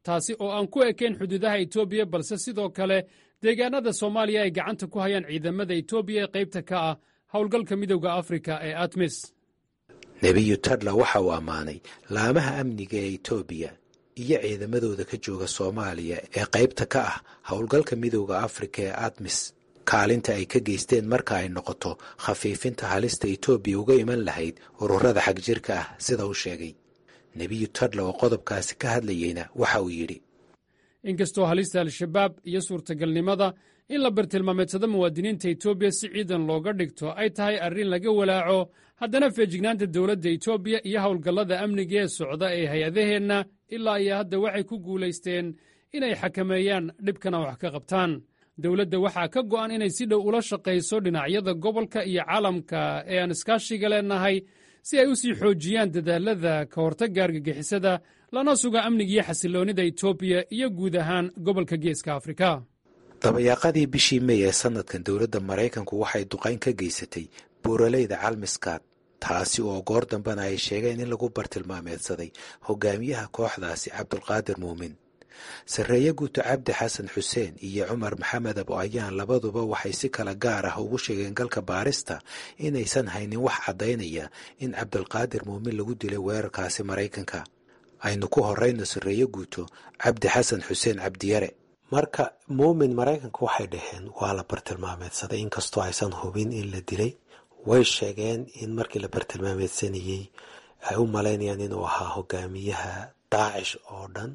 taasi oo aan ku ekayn xuduudaha etoobiya balse sidoo kale deegaanada soomaaliya ay gacanta ku hayaan ciidamada etoobiya ee qaybta ka ah howlgalka midowda afrika ee atmis. nebiyu tadla waxa uu ammaanay laamaha amniga ee etoobiya iyo ciidamadooda ka jooga soomaaliya ee qaybta ka ah howlgalka midowda afrika ee atmis kaalinta ay ka geysteen marka ay noqoto khafiifinta halista etoobiya uga iman lahayd ururada xagjirka ah sida uu sheegay. nebiyu tadla oo qodobkaasi ka hadlayeyna waxa uu yidhi, inkastoo halista al-shabaab iyo suurtagalnimada in la bartilmaameedsado muwaadiniinta etoobiya si ciidan looga dhigto ay tahay arrin laga walaaco, haddana feejignaanta dowladda etoobiya iyo howlgallada amniga ee socda ee hay-adaheenna ilaa iyo hadda waxay ku guulaysteen inay xakameeyaan dhibkana wax ka qabtaan. dowladda waxaa ka go'an inay si dhow ula shaqayso dhinacyada gobolka iyo caalamka ee aan iskaashiga leenahay si ay u sii xoojiyaan dadaallada ka hortagga argagixisada lana suga amnigiiyo xasilloonnida etoobiya iyo guud ahaan gobolka geeska afrika. dabayaaqadii bishii mey ee sannadkan dowladda maraykanku waxay duqayn ka geysatay buuraleyda calmiskaad, taasi oo goor dambena ay sheegeen in lagu bartilmaameedsaday hogaamiyaha kooxdaasi cabdulqaadir muumin. sarreeye guuto cabdi xasan xuseen iyo cumar maxamed abo ayaan labaduba waxay si kala gaar ah ugu sheegeen galka baarista inaysan haynin wax caddaynaya in cabdulqaadir muumin lagu dilay weerarkaasi maraykanka. aynu ku horrayno sarreeye guuto cabdi xasan xuseen cabdiyare. marka muumin maraykanku waxay dhaheen waa la bartilmaameedsaday inkastoo aysan hubin in la dilay. way sheegeen in markii la bartilmaameedsanayey ay u malaynayaan inuu ahaa hogaamiyaha daacish oo dhan.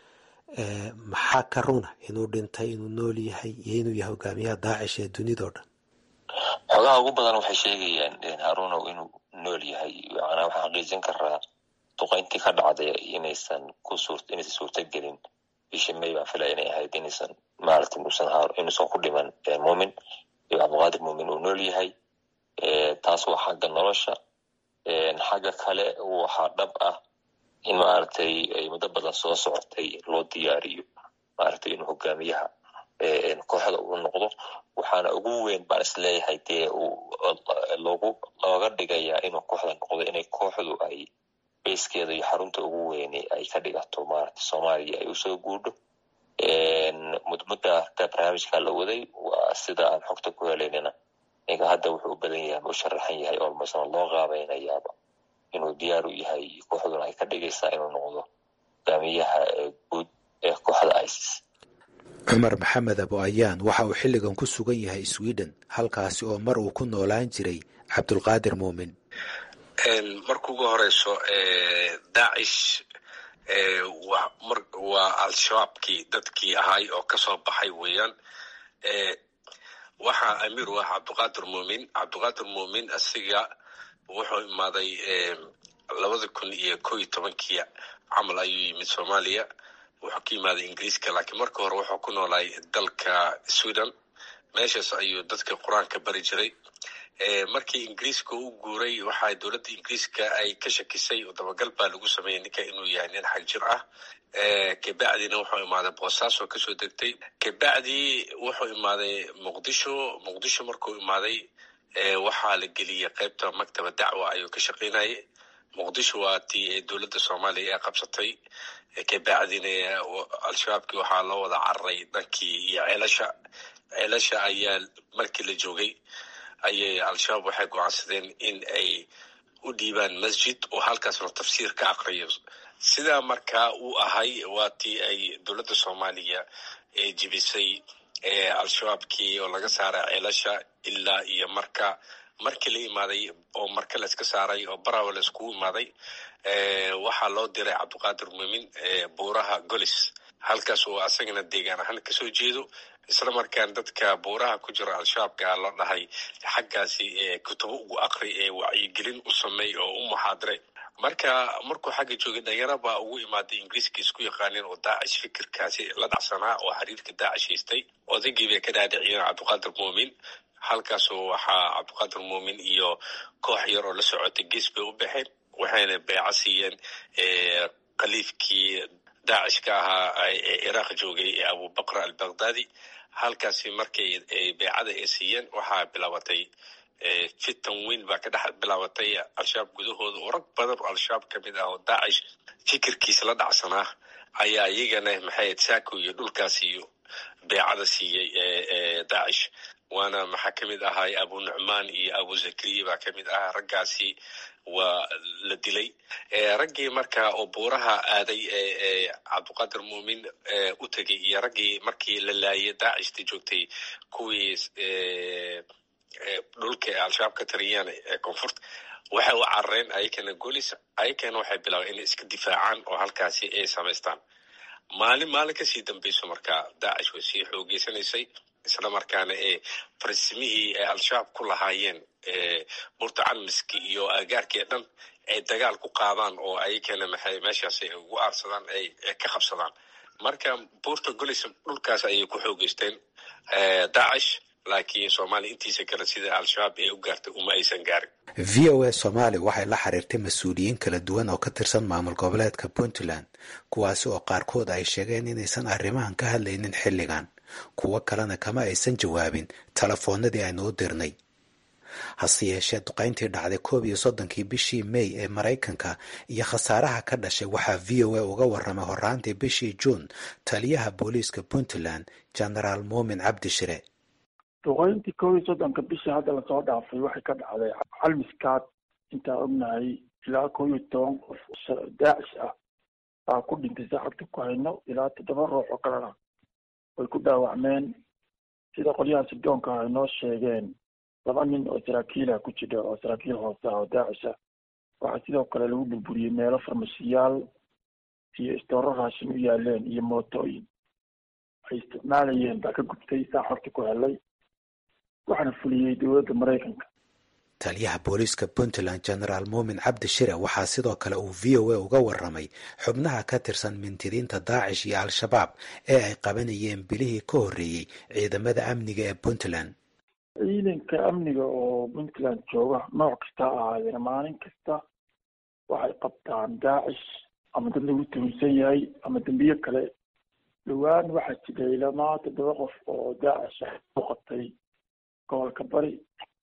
maxaa ka runa inuu dhintay, inuu nool yahay iyo inuu yahay hogaamiyaha daacish ee dunidao dhan? xogaha ugu badan waxay sheegayaan haruunow inuu nool yahay. macnaa waxaan xaqiijin karaa duqayntii ka dhacday inaysan ku suur inaysan suurtagelin bishii may baan filaya inay ahayd inaysan maaragtay inuusan inuusan ku dhiman muumin iyo cabdiqaadir muumin uu nool yahay. taas waa xagga nolosha. xagga kale waxaa dhab ah in maaragtay ay muddo badan soo socotay loo diyaariyo maaragtay inuu hogaamiyaha kooxda uu noqdo. waxaana ugu weyn baan isleeyahay dee loogu looga dhigayaa inuu kooxda noqdo inay kooxdu ay beyskeeda iyo xarunta ugu weyne ay ka dhigato maaragtay soomaaliya ay usoo guudho. mudmudda ka barnaamijka la waday waa sida aan xogta ku helaynana ninka hadda wuxuu u badan yahay ma u sharaxan yahay oo masana loo qaabaynayaaba inuu diyaar u yahay kooxduna ay ka dhigaysaa inuu noqdo hogaamiyaha guud ee kooxda isis. cumar maxamed abo ayaan waxa uu xilligan ku sugan yahay sweden, halkaasi oo mar uu ku noolaan jiray cabdulqaadir muumin. marka ugu horeyso daacish waa al-shabaabkii dadkii ahay oo kasoo baxay weeyaan. waxaa amiir u ah cabdiqaadir muumin. cabdiqaadir muumin asiga wuxuu imaaday labada kun iyo ko iyo tobankii camal ayuu yimid soomaaliya. wuxuu ka yimaaday ingiriiska, laakiin marka hore wuxuu ku noolaay dalka sweden. meeshaas ayuu dadka qur-aanka bari jiray. markii ingiriiska u guuray waxaa dowladda ingiriiska ay ka shakisay oo dabagal baa lagu sameeyey ninka inuu yahay nin xagjir ah. kabacdina wuxuu imaaday boosaaso kasoo degtay. kabacdii wuxuu imaaday muqdisho. muqdisho markuu imaaday waxaa la geliyey qaybta maktaba dacwa ayuu ka shaqaynayay. muqdisho waa tii dowladda soomaaliya ee qabsatay. kabacdina al-shabaabkii waxaa loo wada cararay dhankii iyo ceelasha. ceelasha ayaa markii la joogay ayay al-shabaab waxay go-aansadeen in ay u dhiibaan masjid oo halkaasna tafsiir ka aqriyo. sidaa markaa uu ahay waa tii ay dowladda soomaaliya ee jibisay al-shabaabkii oo laga saaray ceelasha ilaa iyo marka markii la imaaday oo marka la iska saaray oo barawa la iskugu imaaday. waxaa loo diray cabdiqaadir muumin buuraha golis, halkaas oo asagana deegaan ahaan kasoo jeedo. isla markaan dadka buuraha ku jira al-shabaabka la dhahay xaggaasi kutubo ugu aqri ee wacyigelin u sameey oo u muxaadire. marka markuu xagga joogay dhalinyaro baa ugu imaaday ingiriiska isku yaqaaneen oo daacish fikirkaasi la dhacsanaa oo xiriirka daacish haystay. odaygii bay ka dhaadhiciyeen cabdiqaadir muumin. halkaasoo waxaa cabdiqaadir muumin iyo koox yar oo la socotay gees bay u baxeen. waxayna beeca siiyeen khaliifkii daacish ka ahaa ee ciraaq joogay ee abubakr albaghdadi. halkaasi markay beecada ay siiyeen waxaa bilaabatay fitan weyn baa ka dhex bilaabatay al-shabaab gudahooda oo rag badan oo al-shabaab ka mid ah oo daacish fikirkiisa la dhacsanaa ayaa iyagana maxay saako iyo dhulkaas iyo beecada siiyey daacish. waana maxaa ka mid ahay abu nucmaan iyo abu zakariya baa ka mid ahaa. raggaasi waa la dilay. raggii marka oo buuraha aaday cabdiqaadir muumin u tegay iyo raggii markii la laayay daacishta joogtay kuwii dhulka al-shabaab ka tariyaan ee koonfurta waxay u carareen ayakana golis. ayakana waxay bilaabeen inay iska difaacaan oo halkaasi ay samaystaan. maalin maalin kasii dambayso markaa daacish way sii xoogeysanaysay, isla markaana ee farsimihii ee al-shabaab ku lahaayeen burta calmiski iyo agaarkii dhan ay dagaal ku qaadaan oo ayakana maxay meeshaas ay ugu aarsadaan ay ka qabsadaan. marka buurta golis dhulkaas ayay ku xoogeysteen daacish, laakiin soomaaliya intiisa kale sida al-shabaab ee u gaartay uma aysan gaarin. v o a Soomaali waxay la xiriirtay mas-uuliyiin kala duwan oo ka tirsan maamul goboleedka Puntland, kuwaasi oo qaarkood ay sheegeen inaysan arrimahan ka hadlaynin xilligan, kuwo kalena kama aysan jawaabin telefoonadii aynu u dirnay. hase yeeshee duqayntii dhacday koob iyo soddonkii bishii May ee Maraykanka iyo khasaaraha ka dhashay waxaa v o a uga warramay horraantii bishii Juun taliyaha booliiska Puntland Generaal Muumin Cabdi Shire. duqayntii koob iyo soddonka bishii hadda lasoo dhaafay waxay ka dhacday calmiskaad. intaa ognahay ilaa koob iyo toban qof daacish ah aa ku dhintay saacadka ku hayno, ilaa toddoba ruux oo kalena way ku dhaawacmeen. sida qolyaha sidoonka ay noo sheegeen laba nin oo saraakiila ku jira oo saraakiil hoose ah oo daacish ah. waxaa sidoo kale lagu burburiyey meelo farmashiyaal iyo istooro raashin u yaaleen iyo mootooyin ay isticmaalayeen baa ka gubtay. saa xorta ku helay waxaana fuliyey dowladda Maraykanka. taliyaha booliiska Puntland Generaal Muumin Cabdi Shire waxaa sidoo kale uu v o a uga warramay xubnaha ka tirsan mintidiinta daacish iyo al-shabaab ee ay qabanayeen bilihii ka horreeyey ciidamada amniga ee Puntland. ciidanka amniga oo Puntland jooga nooc kasta ahaadeen maalin kasta waxay qabtaan daacish ama dad lagu tuhunsan yahay ama dambiye kale. dhowaan waxaa jiray lamaa toddoba qof oo daacish ah u qabtay gobolka bari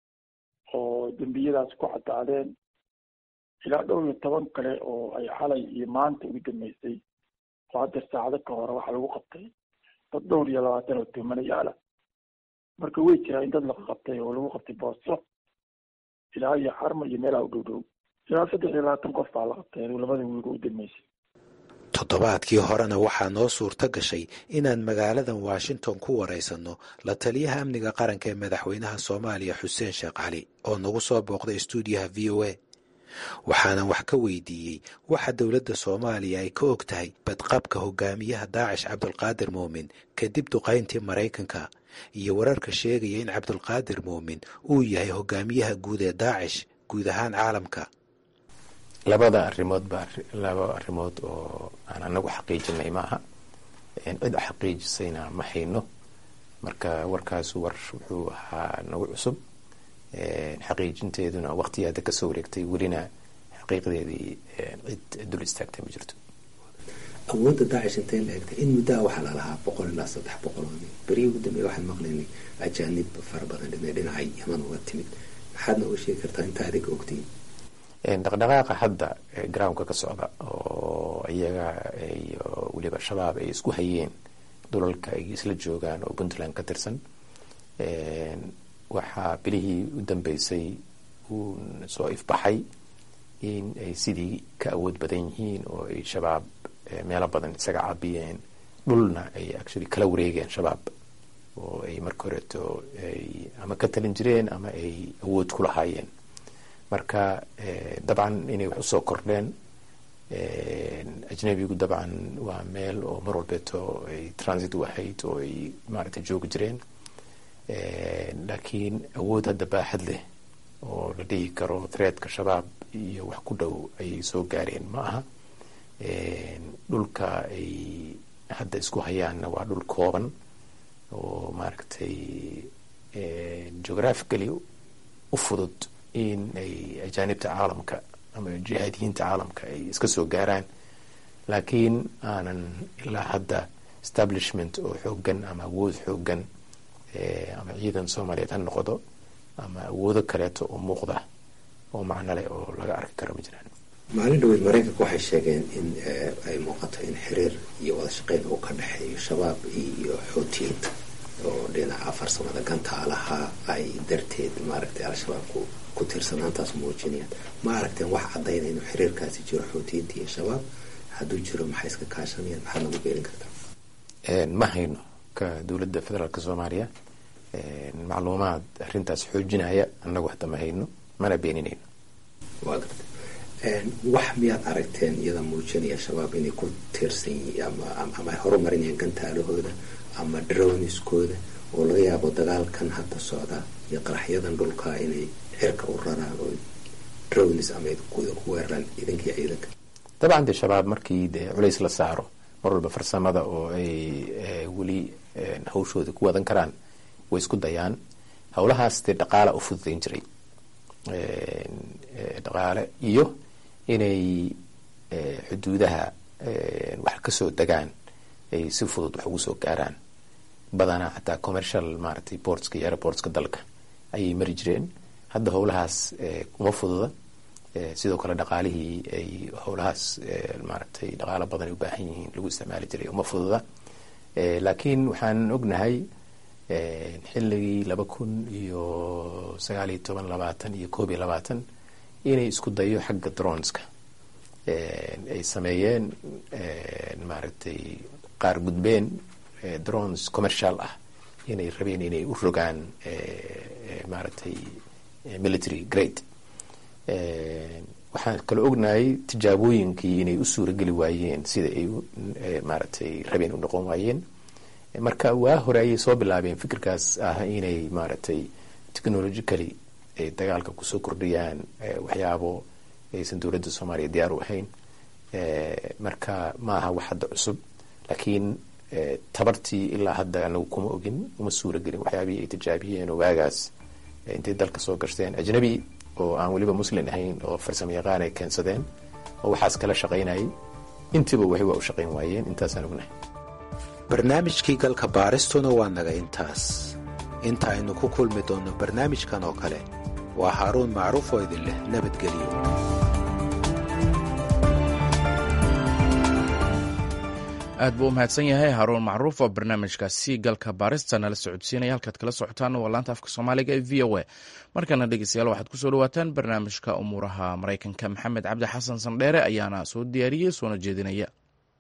oo dembiyadaas ku cadaadeen. ilaa dhowr iyo toban kale oo ay xalay iyo maanta ugu dambeysay oo hadda saacado ka hore waxaa lagu qabtay dad dhowr iyo labaatan oo tuhmanayaala. marka way jiraa in dad la qabtay oo lagu qabtay booso ilaa iyo xarma iyo meelaha u dhow dhow. ilaa saddex iyo labaatan qof baa la qabtay labada wiiga u dambeysay. toddobaadkii horena waxaa noo suurto gashay inaan magaaladan Washington ku waraysanno la taliyaha amniga qaranka ee madaxweynaha Soomaaliya Xuseen Sheekh Cali oo nagu soo booqday stuudiyaha v o a. waxaanan wax ka weydiiyey waxa dowladda Soomaaliya ay ka og tahay badqabka hogaamiyaha daacish Cabdulqaadir Muumin kadib duqayntii Maraykanka iyo wararka sheegaya in Cabdulqaadir Muumin uu yahay hogaamiyaha guud ee daacish guud ahaan caalamka. labada arrimood baa laba arrimood oo aan anagu xaqiijinay maaha, cid xaqiijisayna ma hayno. marka warkaas war wuxuu ahaa nagu cusub, xaqiijinteeduna waqtiyaada ka soo wareegtay, welina xaqiiqdeedii cid dul istaagtay ma jirto. awoodda daacish intay la egtay in muddaa waxaa lalahaa boqol ilaa saddex boqol oo nin. berihii ugu dambeeya waxaan maqlaynay ajaanib fara badan dhimay dhinacay yaman uga timid. maxaad nooga sheegi kartaa inta adiga ogtiin? dhaqdhaqaaqa hadda groundka ka socda oo iyaga iyo weliba shabaab ay isku hayeen dhulalka ay isla joogaan oo Puntland ka tirsan, waxaa bilihii u dambeysay uu soo ifbaxay in ay sidii ka awood badan yihiin oo ay shabaab meelo badan isaga caabiyeen, dhulna ay actually kala wareegeen shabaab oo ay marka horeeto ay ama ka talin jireen ama ay awood ku lahaayeen. marka dabcan inay wax usoo kordheen. ajnabigu dabcan waa meel oo mar walbeeto ay transit u ahayd oo ay maaragtay joogi jireen, laakiin awood hadda baaxad leh oo la dhihi karo threadka shabaab iyo wax ku dhow ayay soo gaareen ma aha. dhulka ay hadda isku hayaanna waa dhul kooban oo maaragtay geographically u fudud in ay ajaanibta caalamka ama jihaadiyiinta caalamka ay iska soo gaaraan, laakiin aanan ilaa hadda establishment oo xoogan ama awood xoogan ama ciidan Soomaaliyeed ha noqdo ama awoodo kaleeto oo muuqda oo macno leh oo laga arki karo ma jiraan. maalin dhaweyd maraykanka waxay sheegeen in ay muuqato in xiriir iyo wada shaqeyn uu ka dhexeeyo shabaab iyo xoutiyiinta oo dhinaca farsamada gantaalaha ay darteed maaragtay al-shabaabku ku tiirsanaantaas muujinayaan. ma aragteen wax caddaynaya inuu xiriirkaasi jiro xoutiyiinta iyo shabaab? hadduu jiro maxay iska kaashanayaan? maxaad nagu beelin kartaa? ma hayno ka dowladda federaalka soomaaliya macluumaad arrintaas xoojinaya annagu hadda ma hayno, mana beeninayno. waa garta wax miyaad aragteen iyada muujinaya shabaab inay ku tiirsan yihiin ama ama ay horumarinayaan gantaalahooda ama droniskooda oo laga yaabo dagaalkan hadda socda iyo qaraxyadan dhulka inay xirka u raraan oo dronis ama ku weeraraan idinkii ciidanka? dabcan dee shabaab markii dee culays la saaro mar walba farsamada oo ay weli hawshooda ku wadan karaan way isku dayaan. howlahaas dee dhaqaala u fududayn jiray, dhaqaale iyo inay xuduudaha wax kasoo degaan ay si fudud wax ugu soo gaaraan. badanaa xataa commercial maaragtay portska iyo airportska dalka ayay mari jireen. hadda howlahaas uma fududa. sidoo kale dhaqaalihii ay howlahaas maaragtay dhaqaalo badan ay u baahan yihiin lagu isticmaali jiray uma fududa. laakiin waxaan ognahay xilligii laba kun iyo sagaal iyo toban labaatan iyo koob iyo labaatan inay isku dayo xagga droneska ay sameeyeen, maaragtay qaar gudbeen drones commercial ah inay rabeen inay u rogaan maaragtay military grade. waxaan kala ognahay tijaabooyinkii inay u suurageli waayeen sida ay maaragtay rabeen u noqon waayeen. marka waa hore ayay soo bilaabeen fikirkaas ah inay maaragtay technologically ay dagaalka kusoo kordhiyaan waxyaabo aysan dowladda soomaaliya diyaar u ahayn. marka maaha wax hadda cusub, laakiin tabartii ilaa hadda anagu kuma ogin, uma suuragelin waxyaabihii ay tijaabiyeen oo waagaas intay dalka soo gashteen ajnabi oo aan weliba muslin ahayn oo farsamo yaqaan ay keensadeen oo waxaas kala shaqaynayay. intiiba waxay waa u shaqayn waayeen. intaasaan ognahay. barnaamijkii galka baaristuna waa naga intaas. inta aynu ku kulmi doonno barnaamijkan oo kale waa haaruun macruuf oo idin leh nabadgelyo. aad buu u mahadsan yahay haaruun macruuf oo barnaamijkaasi galka baarista nala socodsiinaya. halkaad kala socotaan waa laanta afka soomaaliga ee v o a. markana dhegeystayaal waxaad kusoo dhawaataan barnaamijka umuuraha maraykanka. maxamed cabdi xasan sandheere ayaana soo diyaariyey soona jeedinaya.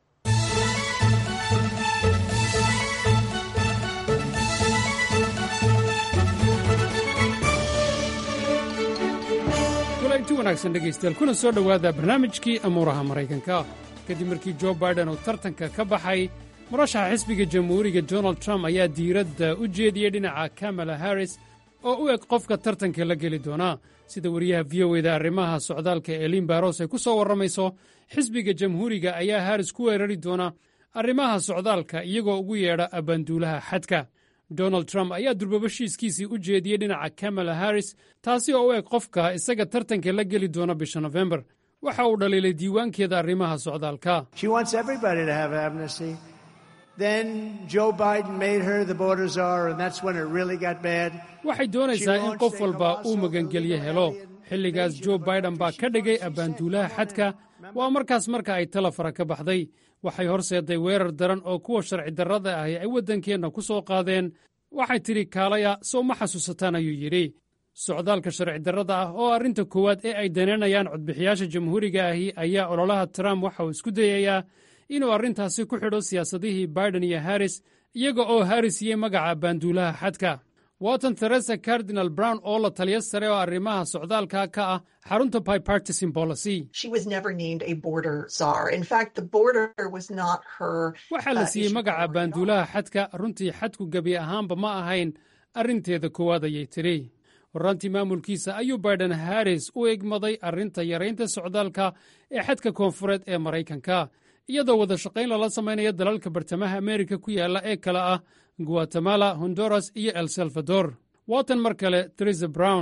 kulanti wanaagsan dhegaystayaal, kuna soo dhowaada barnaamijkii amuuraha maraykanka. kadib markii jo biden uu tartanka ka baxay, murashaxa xisbiga jamhuuriga donald trump ayaa diiradda u jeediyey dhinaca kamala harris oo u eg qofka tartanka la geli doonaa. sida wariyaha v o eda arrimaha socdaalka eliin baros ay ku soo warramayso, xisbiga jamhuuriga ayaa harris ku weerari doona arrimaha socdaalka iyagoo ugu yeedha abbaanduulaha xadka. donald trump ayaa durbabashiiskiisii u jeediyey dhinaca kamala harris, taasi oo u eg qofka isaga tartanka la geli doona bisha nofembar. waxa uu dhaliilay diiwaankeeda arrimaha socdaalka. waxay doonaysaa in qof walba uu magangelyo helo. xilligaas jo biden baa ka dhigay abbaanduulaha xadka. waa markaas marka ay tala fara ka baxday. waxay horseedday weerar daran oo kuwa sharci darrada ahi ay waddankeenna ku soo qaadeen. waxay tidhi kaalaya sow ma xasuusataan ayuu yidhi. socdaalka sharci darrada ah oo arrinta koowaad ee ay danaynayaan codbixiyaasha jamhuuriga ahi ayaa ololaha trump waxa uu isku dayayaa inuu arrintaasi ku xidho siyaasadihii biden iyo harris, iyaga oo harris yey magaca abbaanduulaha xadka. watan theresa cardinal brown oo la taliya sare oo arrimaha socdaalka ka ah xarunta bipartisan policy. waxaa la siiyey magaca abbaanduulaha xadka. runtii xadku gebi ahaanba ma ahayn arrinteeda koowaad ayay tidhi. horraantii maamulkiisa ayuu biden harris u egmaday arrinta yaraynta socdaalka ee xadka koonfureed ee maraykanka, iyadoo wada shaqayn lala samaynaya dalalka bartamaha ameerika ku yaalla ee kale ah guatemala, honduras iyo el salvador. waatan mar kale theresa brown.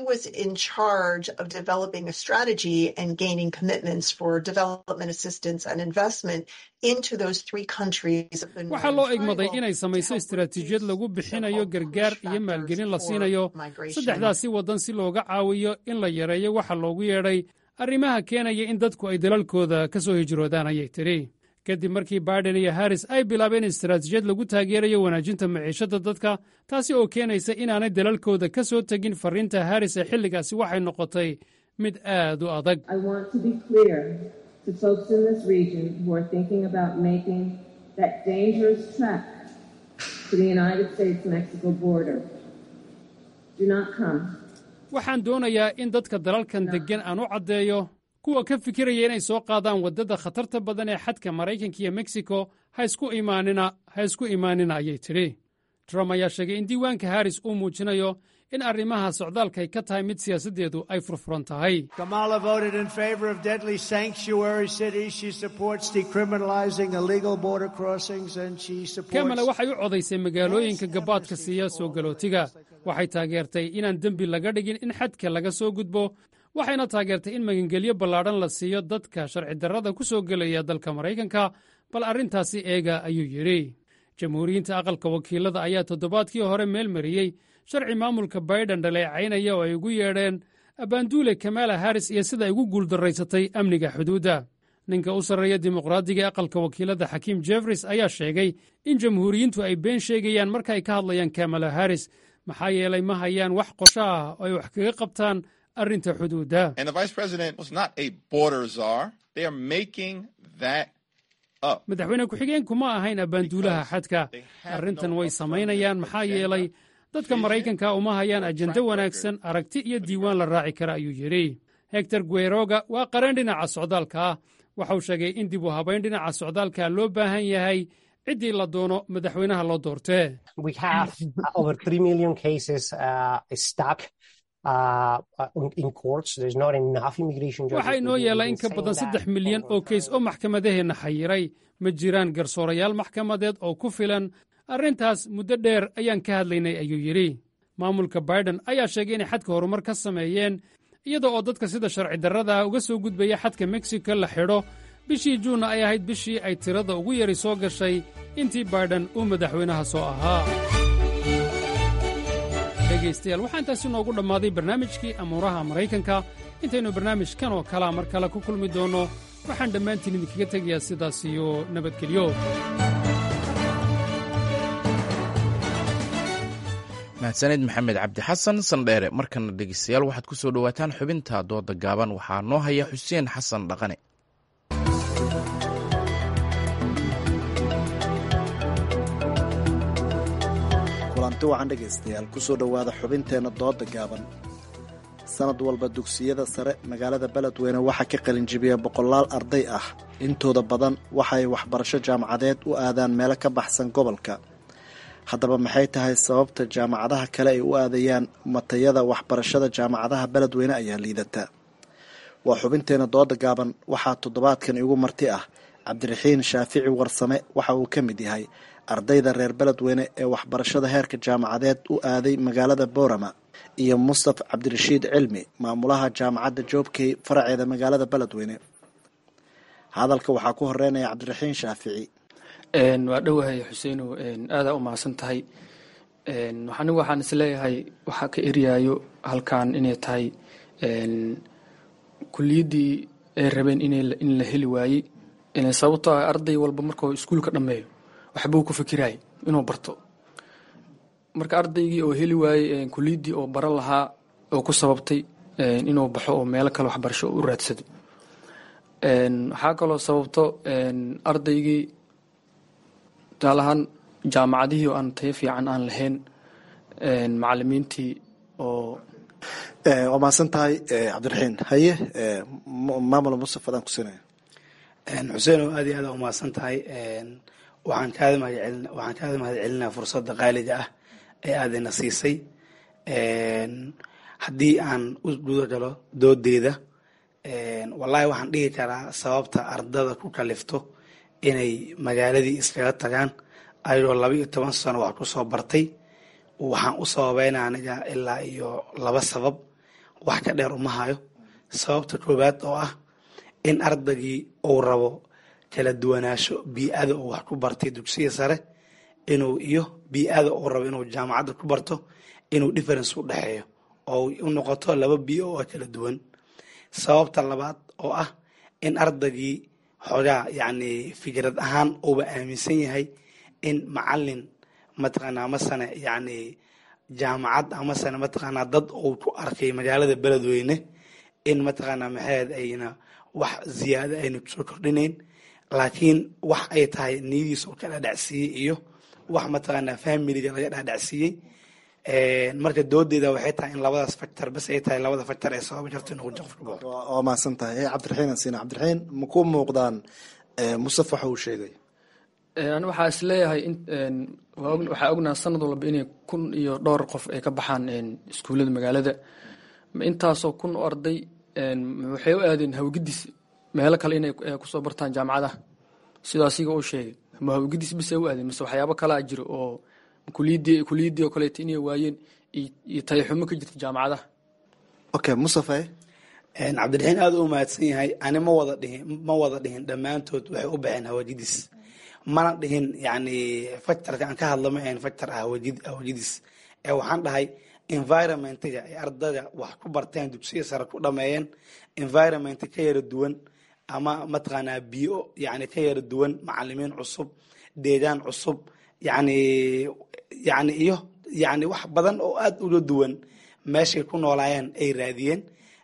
waxaa loo egmaday inay samayso istaraatiijiyad lagu bixinayo gargaar iyo maalgelin la siinayo saddexdaasi waddan si looga caawiyo in la yareeyo waxa loogu yeedhay arrimaha keenaya in dadku ay dalalkooda ka soo hijroodaan ayay tidhi kadib markii baiden iyo haris ay bilaabeen istaraatiijiyad lagu taageerayo wanaajinta maciishadda dadka taasi oo keenaysa inaanay dalalkooda ka soo tegin farriinta haris ee xilligaasi waxay noqotay mid aad u adag waxaan doonayaa in dadka dalalkan deggan aan u caddeeyo kuwa ka fikiraya inay soo qaadaan waddada khatarta badan ee xadka maraykanka iyo meksiko ha isku imaanina ha isku imaanina ayay tidhi trump ayaa sheegay in diiwaanka haris uu muujinayo in arrimaha socdaalkay ka tahay mid siyaasaddeedu ay furfuran tahay kamala waxay u codaysay magaalooyinka gabaadka siiya soo galootiga waxay taageertay inaan dembi laga dhigin in xadka laga soo gudbo waxayna taageertay in magangelyo ballaadhan la siiyo dadka sharci darrada ku soo gelaya dalka maraykanka bal arrintaasi eega ayuu yidhi jamhuuriyiinta aqalka wakiilada ayaa toddobaadkii hore meel mariyey sharci maamulka baiden dhaleecaynaya oo ay ugu yeedheen abbaanduule kamala haris iyo sida ay ugu guuldarraysatay amniga xuduudda ninka u sarreeya dimuqraadiga ee aqalka wakiilada xakiim jefferys ayaa sheegay in jamhuuriyiintu ay been sheegayaan marka ay ka hadlayaan kamala haris maxaa yeelay ma hayaan wax qosho ah oo ay wax kaga qabtaan arrinta xuduudda madaxweyne ku-xigeenku ma ahayn abbaanduulaha xadka arrintan way samaynayaan maxaa yeelay dadka maraykanka uma hayaan ajende wanaagsan aragti iyo diiwaan la raaci kara ayuu yidhi hector gueroga waa qareen dhinaca socdaalka ah waxau sheegay in dib u habayn dhinaca socdaalka loo baahan yahay ciddii la doono madaxweynaha loo doortee waxaa inoo yeela in ka badan saddex milyan oo keys oo maxkamadaheenna xayiray ma jiraan garsoorayaal maxkamadeed oo ku filan arrintaas muddo dheer ayaan ka hadlaynay ayuu yidhi maamulka baiden ayaa sheegay inay xadka horumar ka sameeyeen iyada oo dadka sida sharci darrada uga soo gudbaya xadka meksiko la xidho bishii juunna ay ahayd bishii ay tirada ugu yari soo gashay intii baiden uu madaxweynaha soo ahaa dhegaystayaal waxaa intaasi noogu dhammaaday barnaamijkii amuuraha maraykanka intaynu barnaamijkan oo kalea mar kale ku kulmi doonno waxaan dhammaantiin idinkaga tegayaa sidaas iyo nabadgelyo mahadsanid maxamed cabdi xasan sandheere markana dhegeystayaal waxaad ku soo dhowaataan xubinta dooda gaaban waxaa noo haya xuseen xasan dhaqane kulanti wacan dhegaystayaal kusoo dhowaada xubinteenna dooda gaaban sanad walba dugsiyada sare magaalada beledweyne waxaa ka qalinjibiya boqolaal arday ah intooda badan waxay waxbarasho jaamacadeed u aadaan meelo ka baxsan gobolka haddaba maxay tahay sababta jaamacadaha kale ay u aadayaan matayada waxbarashada jaamacadaha beledweyne ayaa liidata waa xubinteena dooda gaaban waxaa toddobaadkan igu marti ah cabdiraxiin shaafici warsame waxa uu ka mid yahay ardayda reer beledweyne ee waxbarashada heerka jaamacadeed u aaday magaalada boorama iyo mustaf cabdirashiid cilmi maamulaha jaamacadda joobkey faraceeda magaalada beledweyne hadalka waxaa ku horeynaya cabdiraxiin shaafici waa dhowahay xuseenow aadaa u mahadsan tahay anigu waxaan isleeyahay waxaa ka eryaayo halkan inay tahay kuliyaddii ay rabeen in la heli waayey sababtoo ah arday walba markuu iskuulka dhammeeyo waxbuu ku fikiraya inuu barto marka ardaygii oo heli waayey kuliyaddii oo baran lahaa oo ku sababtay inuu baxo oo meelo kale waxbarasho u raadsado waxaa kaloo sababto ardaygii tusaalahaan jaamacadihii oo aan tayo fiican aan lahayn macalimiintii oo waa mahadsan tahay cabdiraxiin haye maamul mustaf adaan kusinaya xuseen oo aad iyo aada umahadsan tahay waxaan kaada mahadcelin waxaan kaada mahad celinaa fursadda qaaliga ah ee aadayna siisay haddii aan u guda galo doodeeda wallaahi waxaan dhihi karaa sababta ardada ku kalifto inay magaaladii iskaga tagaan ayadoo laba iyo toban sano wax ku soo bartay waxaan u sababeynaa aniga ilaa iyo laba sabab wax ka dheer uma hayo sababta koowaad oo ah in ardaygii uu rabo kala duwanaansho bii-ada uu wax ku bartay dugsiga sare inuu iyo bii-ada uu rabo inuu jaamacadda ku barto inuu difference u dhexeeyo oo u noqoto laba bii-o oo kala duwan sababta labaad oo ah in ardaygii xoogaa yacni fikrad ahaan uuba aaminsan yahay in macalin mataqaanaa masane yacni jaamacad amasane mataqaanaa dad uu ku arkay magaalada beledweyne in mataqaanaa maxaed ayna wax ziyaado ayna kusoo kordhinayn laakiin wax ay tahay niyadiisa oo ka dhaadhacsiiyey iyo wax mataqaanaa familiga laga dhaadhacsiiyey marka doodeeda waxay tahay in labadaas factor bas ay tahay labada factor ee sababa jirto inuu qofka baxo. waa mahadsan tahay cabdiraxiin asiina cabdiraxiin ma ku muuqdaan Mustafa waxa uu sheegay ani waxaa is leeyahay waxaa ognaha sanad walba inay kun iyo dhowr qof ay ka baxaan iskuullada magaalada intaasoo kun oo arday waxay u aadeen hawgidis meelo kale inay kusoo bartaan jaamacadaha sidoo asiga uu sheegay ma hawgidis bis ay u aadeen mise waxyaabo kalaa jiro oo kuliyadii kuliyadii oo kaleeto inay waayeen iyo tayaxumo ka jirta jaamacadaha. okay Mustafa cabdiraxiin aada u mahadsan yahay ani ma wada dhihin ma wada dhihin dhammaantood waxay u baxeen hawajidis mana dhihin yacni factorka aan ka hadla ma ahayn factor ah hawajidis ee waxaan dhahay environmentiga ay ardayda wax ku barteen dugsiga sare ku dhameeyeen environment ka yara duwan ama mataqaanaa biyo yacni ka yara duwan macalimiin cusub deegaan cusub yacni yacni iyo yacni wax badan oo aada uga duwan meeshay ku noolaayeen ay raadiyeen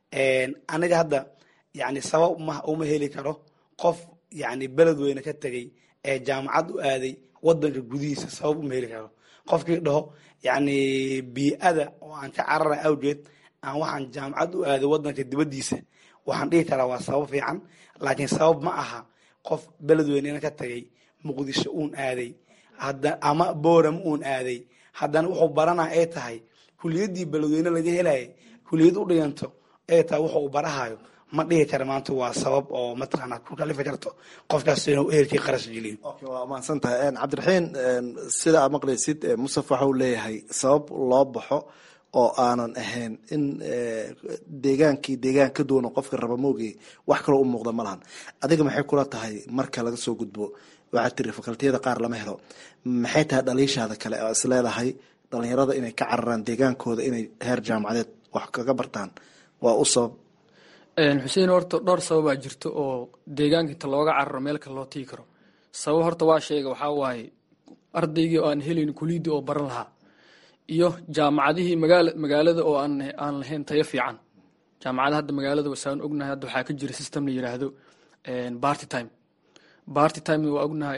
aniga hadda yani sabab ma uma heli karo qof yani beledweyne ka tegay ee jaamacad u aaday wadanka gudihiisa sabab uma heli karo qofkii dhaho yani bii-ada oo aan ka carara awgeed aan waxaan jaamacad u aaday wadanka dibadiisa waxaan dhihi karaa waa sabab fiican laakiin sabab ma aha qof beledweynena ka tegay muqdisho uun aaday ama booram uun aaday haddana wuxuu baranaa ay tahay kuliyadii beledweyne laga helaya kuliyad u dhiganto ee taa wuxuu u barahayo ma dhihi kara maanta waa sabab oo mataqaanaa ku kalifi karto qofkaas inuu ehelkii qarash geliyo. okay waa mahadsan tahay cabdiraxiin sida aad maqlaysid Mustafa waxa uu leeyahay sabab loo baxo oo aanan ahayn in deegaankii deegaan ka duwan qofka raba moogay wax kale u muuqda ma lahan adiga maxay kula tahay marka laga soo gudbo waxaad tiri fakultiyada qaar lama helo maxay tahay dhaliishaada kale oo is leedahay dhalinyarada inay ka cararaan deegaankooda inay heer jaamacadeed wax kaga bartaan waa u sabab xuseen horta dhowr sababaa jirto oo deegaanka inta looga cararo meel kale loo tigi karo sabab horta waa sheega waxaa waaye ardaygii oo aan helayn kuliyadii oo baran lahaa iyo jaamacadihii magaala magaalada oo aan aan lahayn tayo fiican jaamacadaha hadda magaalada wasaan ognahay hadda waxaa ka jira system la yiraahdo party time party time waa ognahay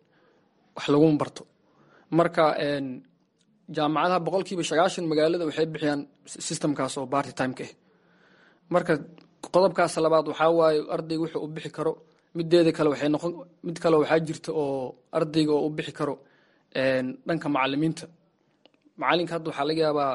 wax lagu barto marka jaamacadaha boqolkiiba sagaashan magaalada waxay bixiyaan systemkaas oo party time ka ah marka qodobkaas labaad waxaa waaye ardayga wuxuu u bixi karo mideeda kale waxay noqon mid kale waxaa jirta oo ardayga oo u bixi karo dhanka macalimiinta macalinka hadda waxaa laga yaabaa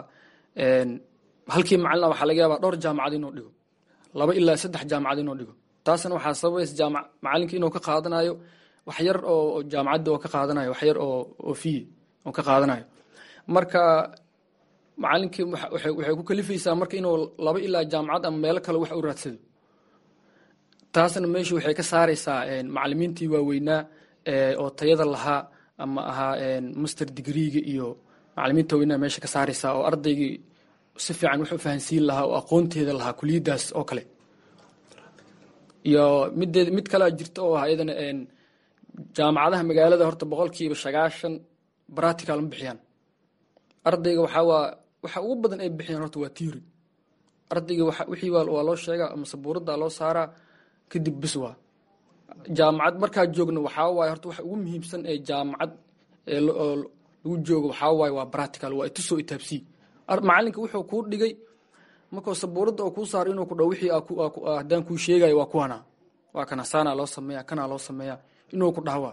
halkii macalin waxaa laga yaabaa dhowr jaamacad inuu dhigo laba ilaa saddex jaamacad inuu dhigo taasna waxaa sababaysa jaamac macalinka inuu ka qaadanayo wax yar oo jaamacadda oo ka qaadanayo wax yar oo oo fee oo ka qaadanayo marka macalinkii waxay ku kalifaysaa marka inuu laba ilaa jaamacad ama meelo kale wax u raadsado taasna meesha waxay ka saaraysaa macalimiintii waaweynaa oo tayada lahaa ama ahaa master degreega iyo macalimiinta waaweynaa meesha ka saaraysaa oo ardaygii si fiican wax u fahansiin lahaa oo aqoonteeda lahaa kuliyadaas oo kale iyo mideed mid kalea jirta oo ah iyadana jaamacadaha magaalada horta boqolkiiba sagaashan practical ma bixiyaan ardayga waxaa waa waxa ugu badan ay bixiyaan horta waa theory ardayga wixii waa loo sheegaa ama sabuuradda loo saaraa kadib bis waa jaamacad markaa joogna waxaa waaye horta waxa ugu muhiimsan ee jaamacad ee lagu joogo waxaa waaye waa practical waa itusoo itaabsii macalinka wuxuu kuu dhigay markuu sabuuradda oo kuu saaro inuu ku dhaw wixii haddaan kuu sheegayo waa kuwana waa kana saanaa loo sameeya kanaa loo sameeya inuu ku dhahwaa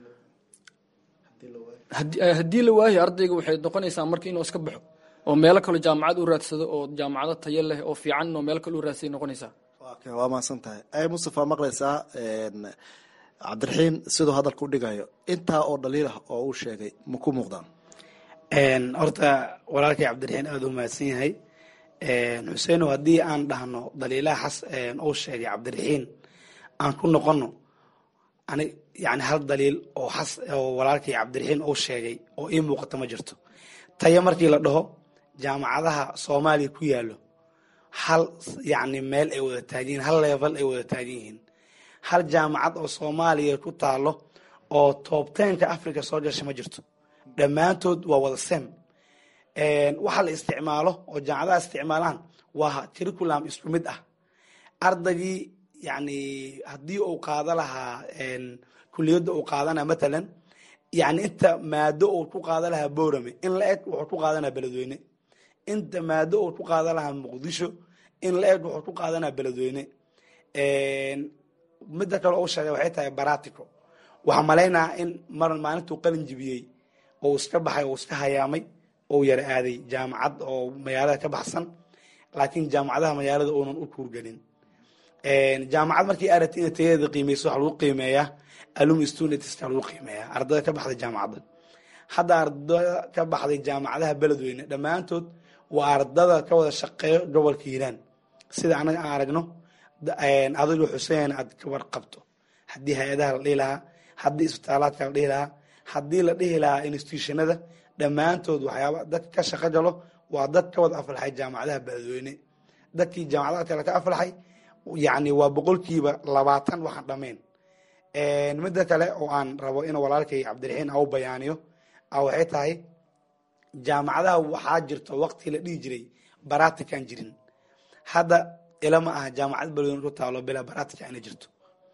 haddii la waayo ardayga waxay noqonaysaa marka inuu iska baxo oo meelo kale jaamacad u raadsado oo jaamacado tayo leh oo fiican inuu meelo kale u raadsay noqonaysaa waa mahadsan tahay ay Mustafa maqlaysaa cabdiraxiin sidoo hadalku dhigayo intaa oo dhaliil ah oo uu sheegay ma ku muuqdaan horta walaalkay cabdiraxiin aada u mahadsan yahay xuseeno haddii aan dhahno dhaliilaha xas uu sheegay cabdiraxiin aan ku noqono ani yani hal daliil oo xas oo walaalkay cabdiraxiin uu sheegay oo ii muuqata ma jirto tayo markii la dhaho jaamacadaha soomaaliya ku yaalo hal yacni meel ay wada taagan yihiin hal level ay wada taagan yihiin hal jaamacad oo soomaaliya ku taalo oo toobteenka africa soo gasha ma jirto dhammaantood waa wada sem waxa la isticmaalo oo jaamacadaha isticmaalaan waa curriculum isku mid ah ardaygii yani haddii uu qaado lahaa kuliyadda uu qaadana matalan yani inta maado uu ku qaada lahaa boorame in la eg wuxuu ku qaadanaa beledweyne inta maado uu ku qaadan lahaa muqdisho in la eg wuxuu ku qaadanaa beledweyne midda kale uu sheegay waxay tahay baratico waxaa malaynaa in mar maalintuu qalin jibiyey oo iska baxay oo iska hayaamay oo yara aaday jaamacad oo magaalada ka baxsan laakiin jaamacadaha magaalada uunan u kuurgelin jaamacad markii aragti ina tayadeeda qiimeyso waxa lagu qiimeeyaa alum studentska lagu qiimeeyaa ardada ka baxday jaamacadda hadda ardada ka baxday jaamacadaha beledweyne dhammaantood waa ardada ka wada shaqeeyo gobolka hiiraan sida anaga aan aragno adigo xuseen aad ka warqabto haddii hay-adaha la dhihi lahaa haddii isbitaalaadka la dhihi lahaa haddii la dhihi lahaa institutionada dhammaantood waxyaaba dad ka shaqo galo waa dad ka wada aflaxay jaamacadaha beledweyne dadkii jaamacadaha kale ka aflaxay yani waa boqolkiiba labaatan waxaan dhameen midda kale oo aan rabo in walaalkay cabdiraxiin au bayaaniyo waxay tahay jaamacadaha waxaa jirto waqti la dhihi jiray baratican jirin hadda ilama aha jaamacad beledweyne ku taalo bilaa baratica ina jirto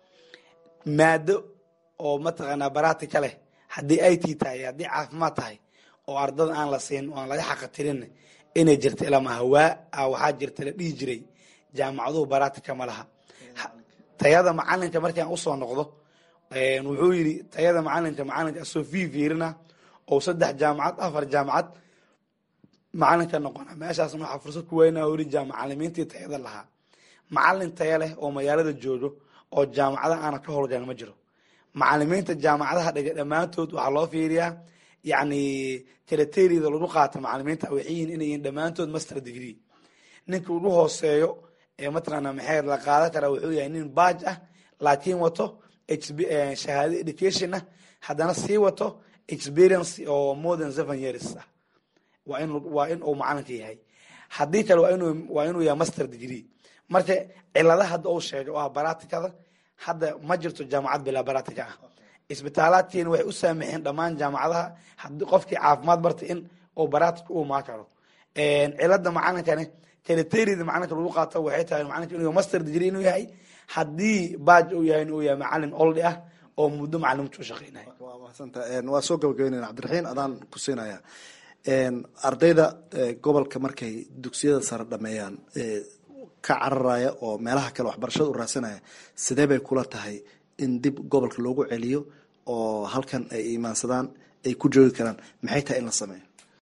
maado oo mataqaanaa baratica leh haddii i t tahay haddii caafimaad tahay oo ardada aan la siin oo aan laga xaqatirin inay jirto ilama aha waa waxaa jirta la dhihi jiray jaamacaduhu baratica ma laha tayada macalinka markii aan usoo noqdo wuxuu yidhi tayada macalinka macalinka asoo fi fiirina oo saddex jaamacad afar jaamacad macalinka noqona meeshaasna waxaa fursad ku weynaa weli macalimiintii tayada lahaa macalin taya leh oo magaalada joogo oo jaamacada aana ka howlgalan ma jiro macalimiinta jaamacadaha dhiga dhammaantood waxaa loo fiiriyaa yani criteria lagu qaata macalimiinta waxay yihiin inay yihiin dhammaantood master degree ninka ugu hooseeyo ee mataqaana maxay la qaadan karaa wuxuu yahay nin baaj ah laakiin wato shahaado education ah haddana sii wato experience oo more than seven years ah waa in waa in uu macalinka yahay haddii kale waa inuu waa inuu yahay master degree marka ciladaha hadda uu sheegay oo ah baratikada hadda ma jirto jaamacad bilaa baratika ah isbitaalaadkiina waxay u saamixeen dhammaan jaamacadaha haddii qofkii caafimaad barta in uu baratika u maa karo cilada macalinkani criteria macalinka lagu qaato waxay tahay macalinka inuu master degree inuu yahay haddii baaj uu yahay inuu yahay macalin oldi ah oo muddo macalimintu shaqeynaya waa soo gabagabeynayna cabdiraxiin adaan ku siinaya ardayda gobolka markay dugsiyada sare dhameeyaan ka cararaya oo meelaha kale waxbarashada u raadsanaya sidee bay kula tahay in dib gobolka loogu celiyo oo halkan ay imaansadaan ay ku joogi karaan maxay tahay in la sameeyo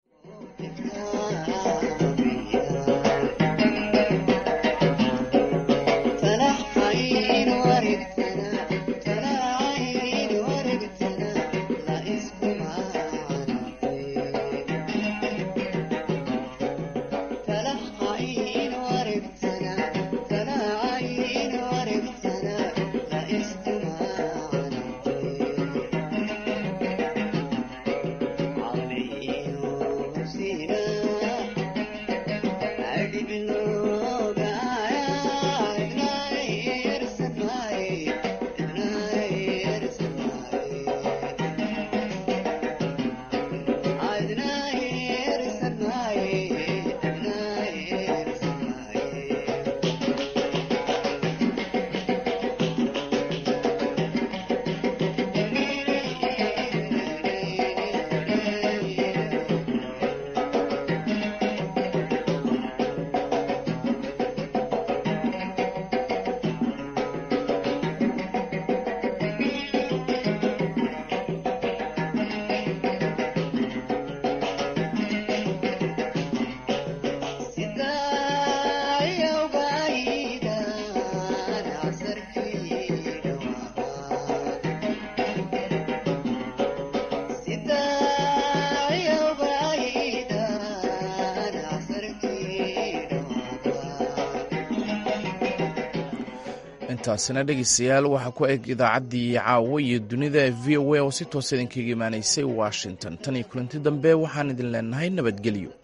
intaasina dhegeystayaal waxaa ku eg idaacaddii caawo iyo dunida v o a oo si toosa idinkaga imaanaysay washington tan iyo kulanti dambe waxaan idin leenahay nabadgelyo.